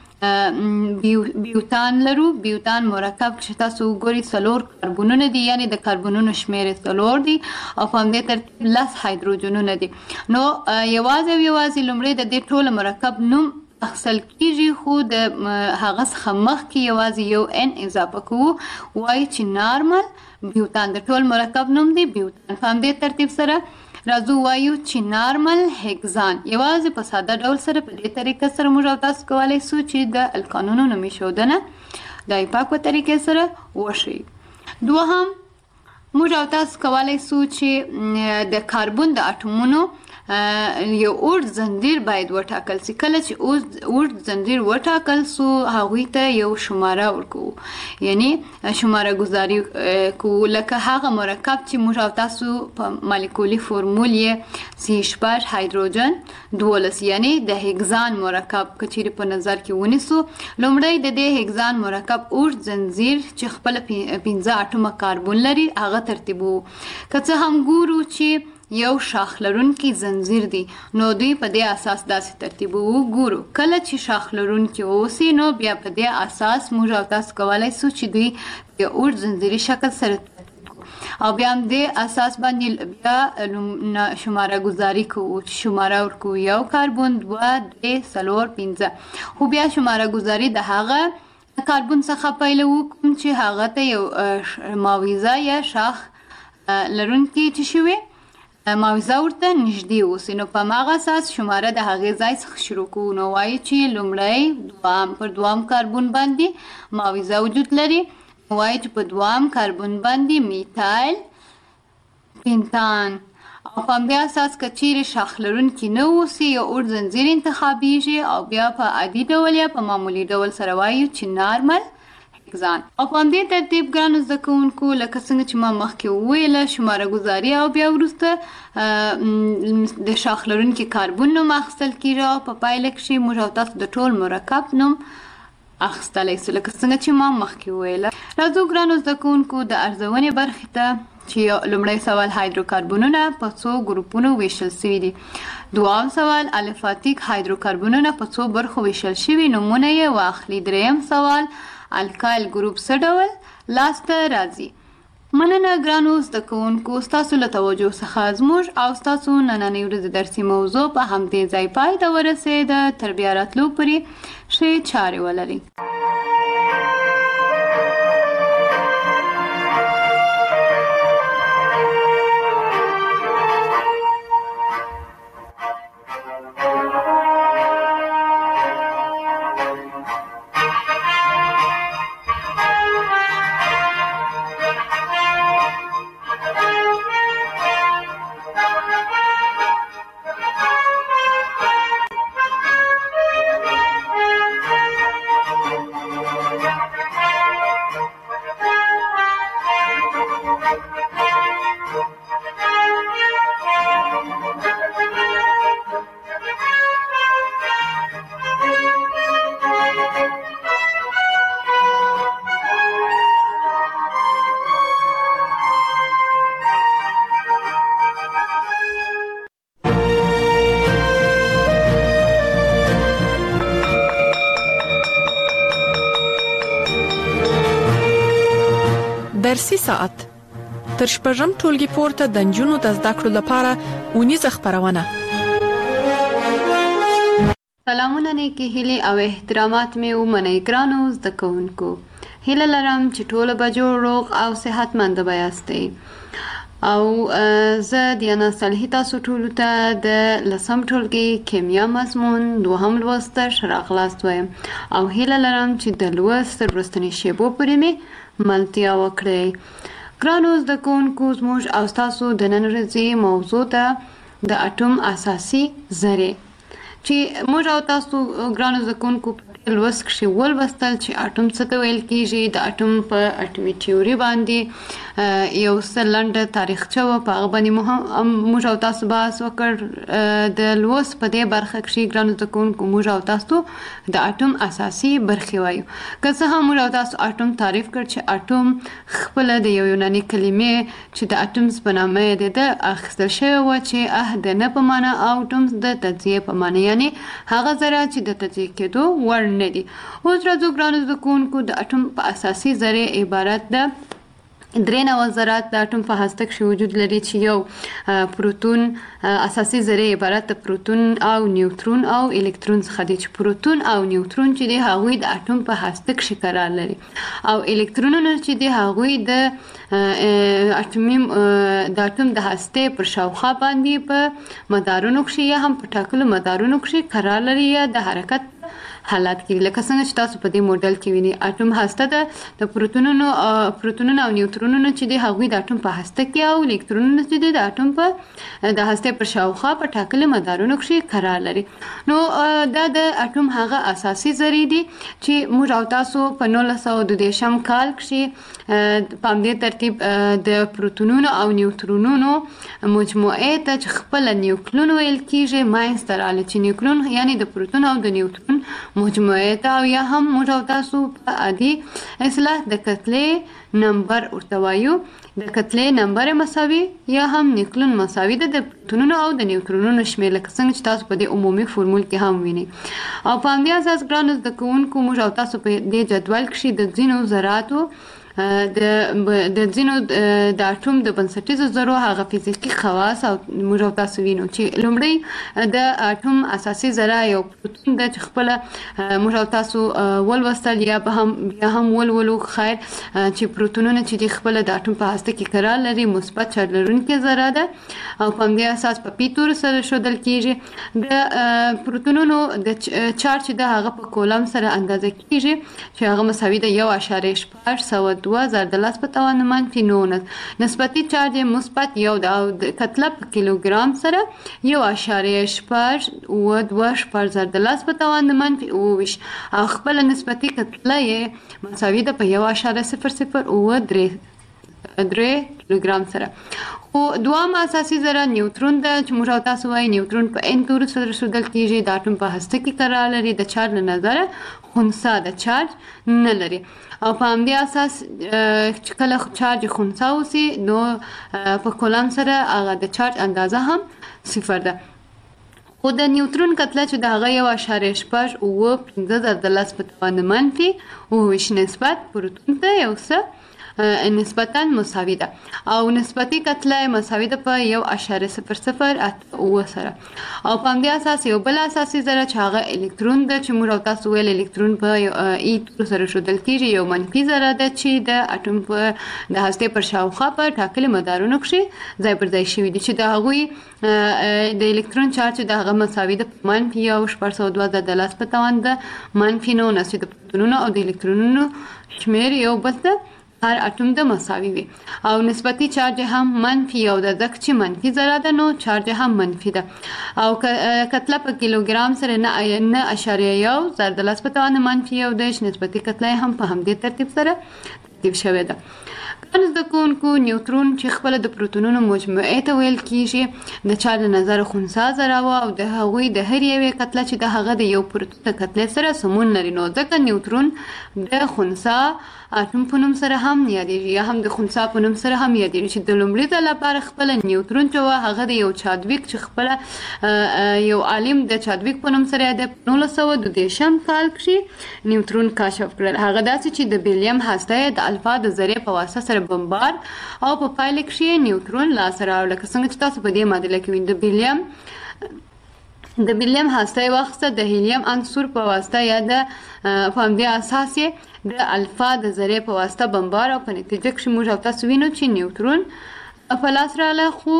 د بیوتان لرو. بیوتان مرکب کښې تاسو وګورئ څلور کاربونونه دي یعنی د کاربونونو شمیر څلور دي او په همدې ترتیب 10 هایدروجنونه دي. نو یوازې لومړی د دې ټول مرکب نوم اخیستل کیږي خو د هغه څخه مخکې یوازې یو N اضافه کوو وایي چې نارمل بیوتان د ټول مرکب نوم دی بیوتان. په همدې ترتیب سره راځو وایو چې نارمل هیګزان. یوازې په ساده ډول سره په دې طریقه سره موږ او تاسو کولی سو چې د الکانونو نومې ښودنه د ایوپاک په طریقې سره وشي. دوهم موږ او تاسو کولی سو چې د کاربون د اټومونو یو اوږد زنځیر باید وټاکل سي. کله چې اوږد زنځیر وټاکل سو هغوی ته یو شماره ورکوو یعنی شماره گذاری کوو لکه هغه مرکب چې موږ او تاسو په مالیکولي فورمول یې C6 هایدروجن 12 یعنی د هیګزان مرکب که چیرې په نظر کې ونیسو. لومړی د دې هیګزان مرکب اوږد زنځیر چې خپل 15 اټومه کاربون لري هغه ترتیبو. که څه هم ګورو چې یو شاخ لرونکی زنځیر دی نو دوی په دې اساس داسې ترتیب وګورو. کله چې شاخ لرونکی اوسي نو بیا په دې اساس موږ او تاسو کولی سو چې دوی په اوږد زنځیري شکل سره او بیا هم دې اساس باندې بیا شماره گذاری کوو چې شماره ورکوو یو کاربون 2 3 4 5 خو بیا شماره گذاری د هغه کاربون څخه پیلوو کوم چې هغه ته یو ماویزه یا شاخ لرونکی چې شوي ماویزه ورته نږدې اوسي. نو په هماغه اساس شماره د هغې ځای څخه شروع کوو. نو وایي چې لومړی پر دوام کاربون باندې ماویزه وجود لري. وایي چې په دوام کاربون باندې میتایل پینتان او په همدې اساس که چیرې شاخ لرونکي نه اوسي یو اوږد زنځیر انتخابیږي او بیا په عادي ډول یا په معمولي ډول سره وایو چې نارمل هیګزان. او په همدې ترتیب ګرانو زده کوونکو لکه څنګه چې ما مخکې وویله شماره ګذاري او بیا وروسته د شاخ لرونکي کاربون نوم اخیستل کیږي او په پایله کښې موږ او تاسو د ټول مرکب نوم اخیستلی سو لکه څنګه چې ما مخکې وویله. راځو ګرانو زده کوونکو د ارزونې برخې ته چې لومړی سوال هایدروکاربونونه په څو ګروپونو ویشل سوي دي. دوام سوال الفاتیک هایدروکاربونونه په څو برخو ویشل شوي نومونه یې واخلي. دریم سوال الکایل ګروپ څه ډول لاسته راځي. مننه ګرانو زده کوونکو ستاسو له توجه څخه زموږ او ستاسو نننۍ ورځې درسي موضوع په همدې ځای پای ته ورسېده. تر بیا راتلو پورې ښې چارې ولرئ. درسي ساعت تر شپږم ټولګي پورته د نجونو د زده کړو لپاره ونیزه خبرونه. سلامونه نیکی هیلې او احترامات مې ومنئ ګرانو زده کوونکو. هیله لرم چې ټوله به جوړ روغ او صحتمند به یاستئ. او زه دیانا صالحي تاسو ټولو ته د 10م ټولګي کیمیا مضمون 2م لوست ته ښه راغلاست وایم او هیله لرم چې د لوست تر وروستنۍ شیبو پورې مې ملتیا وکړئ. ګرانو زده کوونکو زموږ او ستاسو د نن ورځې موضوع ده د اټوم اساسي ذرې چې موږ او تاسو ګرانو زده کوونکو لوست کښې ولوستل چې اټوم څه ته ویل کېږي. د اټوم په اټومي تیوري باندې یو څه لنډه تاریخچه وه، په هغه باندې موږ او تاسو بحث وکړ. د لوست په دې برخه کښې ګرانو زده کوونکو موږ او تاسو د اټوم اساسي برخې وایو. که څه هم موږ او تاسو اټوم تعریف کړ چې اټوم خپله د یو یوناني کلمې چې د اټمز په نامه یې ده اخیستل شوې وه چې د نه په معنا او ټومز د تجزیې په معنا، یعنې هغه ذره چې د تجزیې کېدو وړ نه دي. اوس راځو ګرانو زده کوونکو د اټوم په اساسي ذرې عبارت ده 93 ذرات د اټوم په هسته کښې وجود لري چې یو پروتون اساسي ذرې عبارت د پروتون او نیوترون او الکترون څخه دي چې پروتون او نیوترون چې دي هغوی د اټوم په هسته کښې قرار لري او الکترونونه چې دي هغوی د اټوم د هستې پر شاوخوا باندې په مدارونو کښې یا هم په ټاکلو مدارونو کښې قرار لري یا د حرکت حالات کې. لکه څنګه چې تاسو په دې موډل کې وینئ اټوم هسته ده د پروتونونو او نیوترونونو چې دي هغوی د اټوم په هسته کې او الکترونونه چې دي د اټوم په د هستې پر شاوخوا په ټاکلي مدارونو کښې قرار لري. نو دا د اټوم هغه اساسي ذرې دي چې موږ او تاسو په 1932 کال کښې په همدې ترتیب د پروتونونو او نیوترونونو مجموعې ته چې خپله نیوکلون ویل کېږي منځته راغله چې نیوکلون یعنې د پروتون او د نیوترون مجموعې ته او یا هم موږ او تاسو په عادي اصطلاح د کتلې نمبر ورته وایو. د کتلې نمبر مساوي یا هم نیوکلون مساوي ده د پروتونونو او د نیوترونونو شمېر، لکه څنګه چې تاسو په دې عمومي فورمول کې هم وینئ. او په همدې اساس ګرانو زده کوونکو موږ او تاسو په دې جدول کښې د ځینو ذراتو د ځینو د اټوم د بنسټیزو ذرو هغه فزیکي خواص او موږ او تاسو وینو چې لومړی د اټوم اساسي ذره یو پروتون ده چې خپله موږ او تاسو ولوستل یا هم ولولو خیر چې پروتونونه چې دي خپله د اټوم په هسته کې قرار لري مثبت چارج لرونکې ذره ده او په همدې اساس په پي توري سره ښودل کېږي. د پروتونونو د چارج چې ده هغه په کولم سره اندازه کېږي چې هغه مساوي ده 1.8 2 ضرب 10 په توان منفي 19. نسبتي چارج مثبت 1 د کتله په کیلوګرام سره 1.8 ضرب 10 په توان منفي 20 او خپل نسبتي کتله یې مساوي ده په 1.003 کیلوګرام سره. خو دوام اساسي ذره نیوترون ده چې موږ او تاسو وایي نیوترون په ان توري سره ښودل کېږي. د اټوم په هسته کې قرار لري، د چارج له نظره خنثی د چارج نه لري او په همدې اساس چې کله چارج خنثی اوسي نو په کولم سره هغه د چارج اندازه هم 0 ده. خو د نیوترون کتله چې د هغه 1.8 ضرب 10 په توان منفي 20 نسبت پروتون ته یو څه نسبتاً مساوي ده او نسبتي کتله مساوي ده په 1.008 سره او په همدې اساس یو بل اساسي ذره چې هغه الکترون ده چې موږ او تاسو ویل الکترون په ای تور سره ښودل کېږي یو منفي ذره ده چې د اټوم په د هستې پر شاوخوا په ټاکلي مدارونو کښې ځای پر ځای شوي دي چې د هغوی د الکترون چارج د هغه مساوي ده منفي 1.2 ضرب 10 په توان ده منفي 19 چې د پروتونونو او د الکترونونو شمېر یو بل ته هر اټوم د مساوي وي او نسبتي چارج هم منفي 1 ده ځکه چې منفي ذره ده نو چارج هم منفي ده او کتله په کیلوګرام سره 9.1 ضرب 10 په توان منفي 1 نسبتي کتله هم په همدې ترتیب سره ترتیب شوې ده. ګرانو زده کوونکو نیوترون چې خپله د پروتونونو مجموعې ته ویل کېږي د چارج له نظره خنثی ذره وه او د هغوی د هر یوې کتله چې د هغه د یو پروتون د کتلې سره سمون لري نو ځکه نیوترون د خنثی اټوم په نوم سره هم یادېږي یا هم د خنثی په نوم سره هم یادېږي چې د لومړي ځل لپاره خپله نیوترون چې وه هغه د یو چادویک چې خپله یو عالم د چادویک په نوم سره د 1932 کال کښې نیوترون کشف کړل. هغه داسې چې د بیلیم هسته یې د الفا د ذرې په واسطه سره بمبار او په پایله کې نیوټرون لاسته راوړل. لکه څنګه چې تاسو په دې معادله کې د بیریم هسته وخت د هیلیم عنصر په واسطه یا د فهمدي اساس د الفا د ذرې په واسطه بمبار او په نتیجه کې موږ او تاسو وینو چې نیوټرون په لاس رااله خو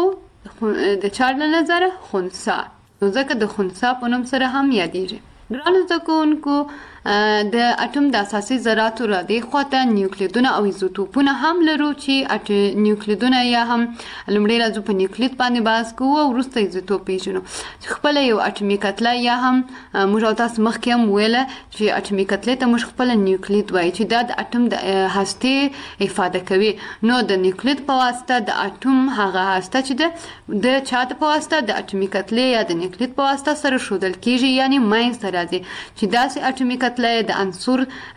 د چارج له نظره خنثی نو ځکه د خنثی په نوم سره هم یادېږي. ګرانو زده کوونکو د اټوم د اساسي ذراتو را دي خواته نیوکلیدونه او ایزوټوپونه هم لرو چې نیوکلیدونه یا هم لومړی راځو په نیوکلید باندې بحث کوو او وروسته ایزوټوپ پیژنو. خپل یو اټومي کتله یا هم موږ تاسو مخکې هم ویله چې اټومي کتله ته موږ خپل نیوکلید وایي چې دا د اټوم د هستې افاده کوي. نو د نیوکلید په واسطه د اټوم هغه هسته چې د چا په واسطه د اټومي کتله یا د نیوکلید په واسطه سره ښودل کیږي یعنی ماینس راځي چې داسې اټومي کتله د عنصر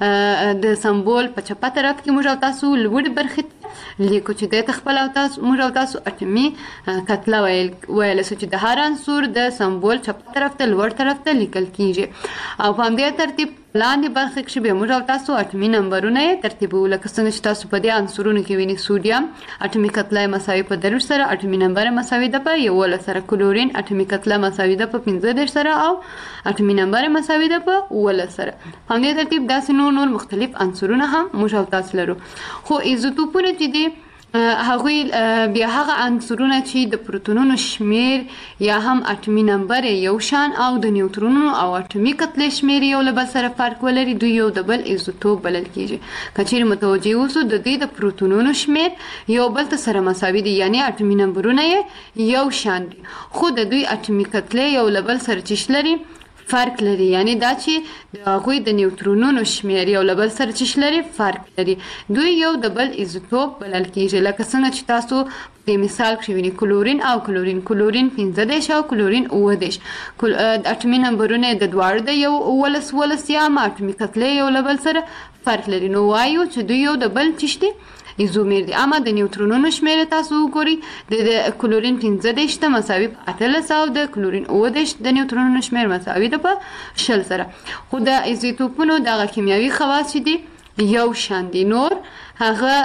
د سمبول په چپه طرف کې موږ تاسو لوړ برخه لیکو چې د خپل او تاسو موږ تاسو اټومي کتله ویل چې د هر عنصر د سمبول چپه طرف ته لوړ طرف ته لیکل کیږي او په همدې ترتیب لاندې برخه کې به موږ تاسو اټومي نمبرونه ترتیبول. لکه څنګه چې تاسو په دې عنصرونو کې وینئ سوډیم اټومي کتله مساوي په 3 سره اټومي نمبر مساوي ده په 1 سره. کلورین اټومي کتله مساوي ده په 15 سره او اټومي نمبر مساوي ده په 1 سره. په همدې ترتیب داسې نور مختلف عنصرونه هم موږ تاسو لرو. خو ایزوټوپونه چې دي هغوی بیا هغه عنصرونه چې د پروتونونو شمیر یا هم اټومي نمبر یو شان او د نیوټرونونو او اټومي کتلې شمیر یو له بل سره فرق ولري دوی یو د بل ایزوټوپ بلل کیږي. کچېرې متوجه اوسو د دې د پروتونونو شمیر یو بل سره مساوي دي یعنی اټومي نمبرونه یو شان دي خو د دوی اټومي کتلې یو له بل سره چیش لري فرق لري یعنی دا چې د هغوی د نیوټرونونو شمیر یو له بل سره چیش لري فرق لري دوی یو د بل ایزوټوپ بلل کیږي. لکه څنګه چې تاسو د مثال کې وینئ کلورین او کلورین 15 او کلورین 9 اټومي نمبرونه د دواړو د یو 11 یا اټومي کتلې یو له بل سره فرق لري. نو وایو چې دوی یو د بل چیش دي ایزومیر دي. اما د نیوټرونونو شمیر تاسو وګورئ د کلورین 15 ته مساوي په 18 او د کلورین 9 د نیوټرونونو شمیر مساوي ده په 20 سره. خو د ایزوټوپونو دغه کیمیاوي خواص دي یو شان دي. نور هغه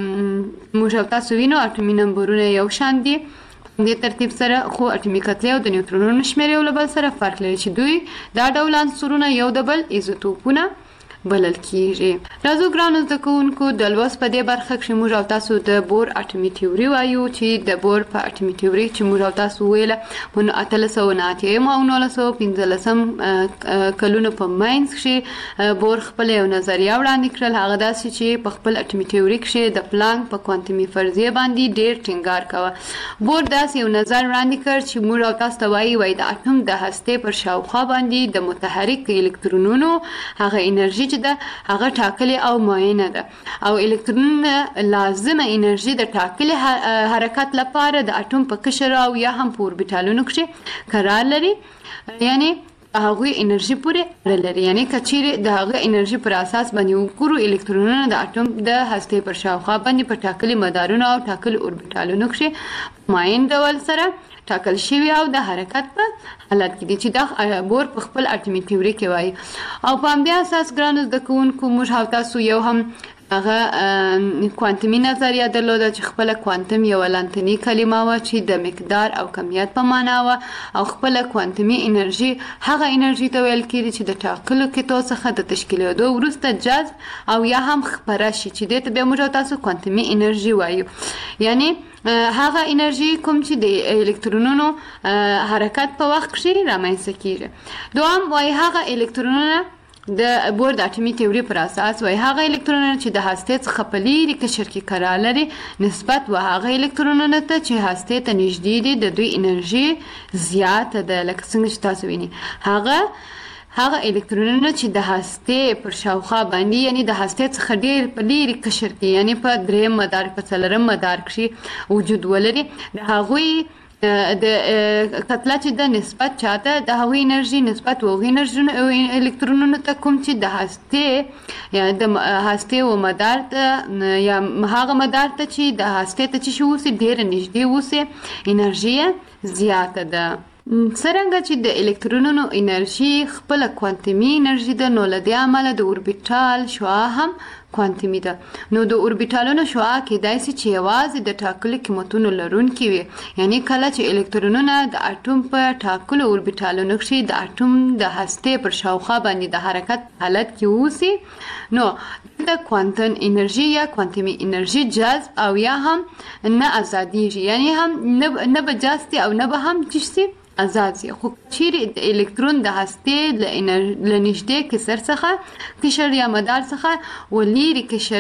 موږ تاسو وینو اټومي نمبرونه یو شان دي د ترتیب سره خو اټومي کتلې او د نیوټرونونو شمیر یو له بل سره فرق لري چې دوی دا ډول عنصرونه یو د بل ایزوټوپونه بلل کیږي. راځو ګرانو زده کوونکو د لوست په دې برخه کې موږ تاسو د بور اټومي تیوري وایو چې د بور په اټومي تیوري چې موږ تاسو ویله په 1890 او 1915 کلونو په ماینس کې بور خپل یو نظریه وړاندې کړل. هغه داسې چې په خپل اټومي تیوري کې د پلانک په کوانتمي فرضیه باندې ډېر ټینګار کاوه. بور داسې یو نظر وړاندې کړ چې موږ تاسو ته وایي د اټوم د هستې پر شاوخوا باندې د متحرک الکترونونو هغه انرژي چې ده هغه ټاکلې او معینه ده او الکترونونه لازمه انرژي د ټاکلې حرکت لپاره د اټوم په قشر او یا هم په اوربیټالونو کې قرار لري یعنی هغه انرژي پورې اړه لري. یعنی کچېرې د هغه انرژي پر اساس باندې وګورو الکترونونه د اټوم د هستې پر شاوخوا باندې په ټاکلي مدارونو او ټاکلي اوربیټالونو کې معین ډول سره ټاکل شوی او د حرکت په حالت کې دي چې دا بور په خپل اټومي تیوري کې وایي. او په همدې اساس ګرانو زده کوونکو موږ تاسو یو هم هغه کوانتمي نظریه درلوده چې خپل کوانتم یو لانتنی کلمه و چې د مقدار او کمیت په معنا و او خپل کوانتمي انرژي هغه انرژي ته ویل کېږي چې د ټاکلو کتو څخه د تشکیلېدو وروسته جذب او یا هم خپره شي چې دې ته بیا موږ تاسو کوانتمي انرژي وایو. یعنی هغه انرژي کوم چې د الکترونونو حرکت په وخت کې رامنځته کیږي. دوام وایي هغه الکترونونه د بور د اټومي تیوري پر اساس وایي هغه الکترونونه چې د هستې څخه په لیرې قشر کې قرار لري نسبت و هغه الکترونونه ته چې هستې ته نږدې دي د دوی انرژي زیاته ده. لکه څنګه چې تاسو وینئ هغه الکترونونه چې د هستې پر شاوخوا باندې یعنی د هستې څخه ډېر په لیرې قشر کې یعنی په 3 مدار په 4 مدار کې وجود ولري د هغوی د کتله چې د نسبت چاته د هغوی انرژي نسبت وغوی الکترونونو ته کوم چې د هستې یا د هستې و مدار ته یا هغه مدار ته چې د هستې ته چې اوسي ډېره نږدې اوسي انرژي زیاته ده. څرنګه چې د الکترونونو انرژي خپل کوانتمي انرژي ده نو له دې امله د اوربیټال شعاع هم کوانتمي ده. نو د اوربیټالونو شعاع کېدای شي چې یوازې د ټاکلو قیمتونو لرونکي وي، یعنی کله چې الکترونونه د اټوم په ټاکلو اوربیټالونو کې د اټوم د هستې پر شاوخوا باندې د حرکت حالت کې اوسي، نو د کوانتم انرژي یا کوانتمي انرژي جذب او یا هم نه ازاديږي، یعنی هم نه به جاستی او نه به هم چشتي آزاد شي. خو چیرې د الکترون د هستې له نږدې کسر څخه قشر یا مدار څخه ولېرې قشر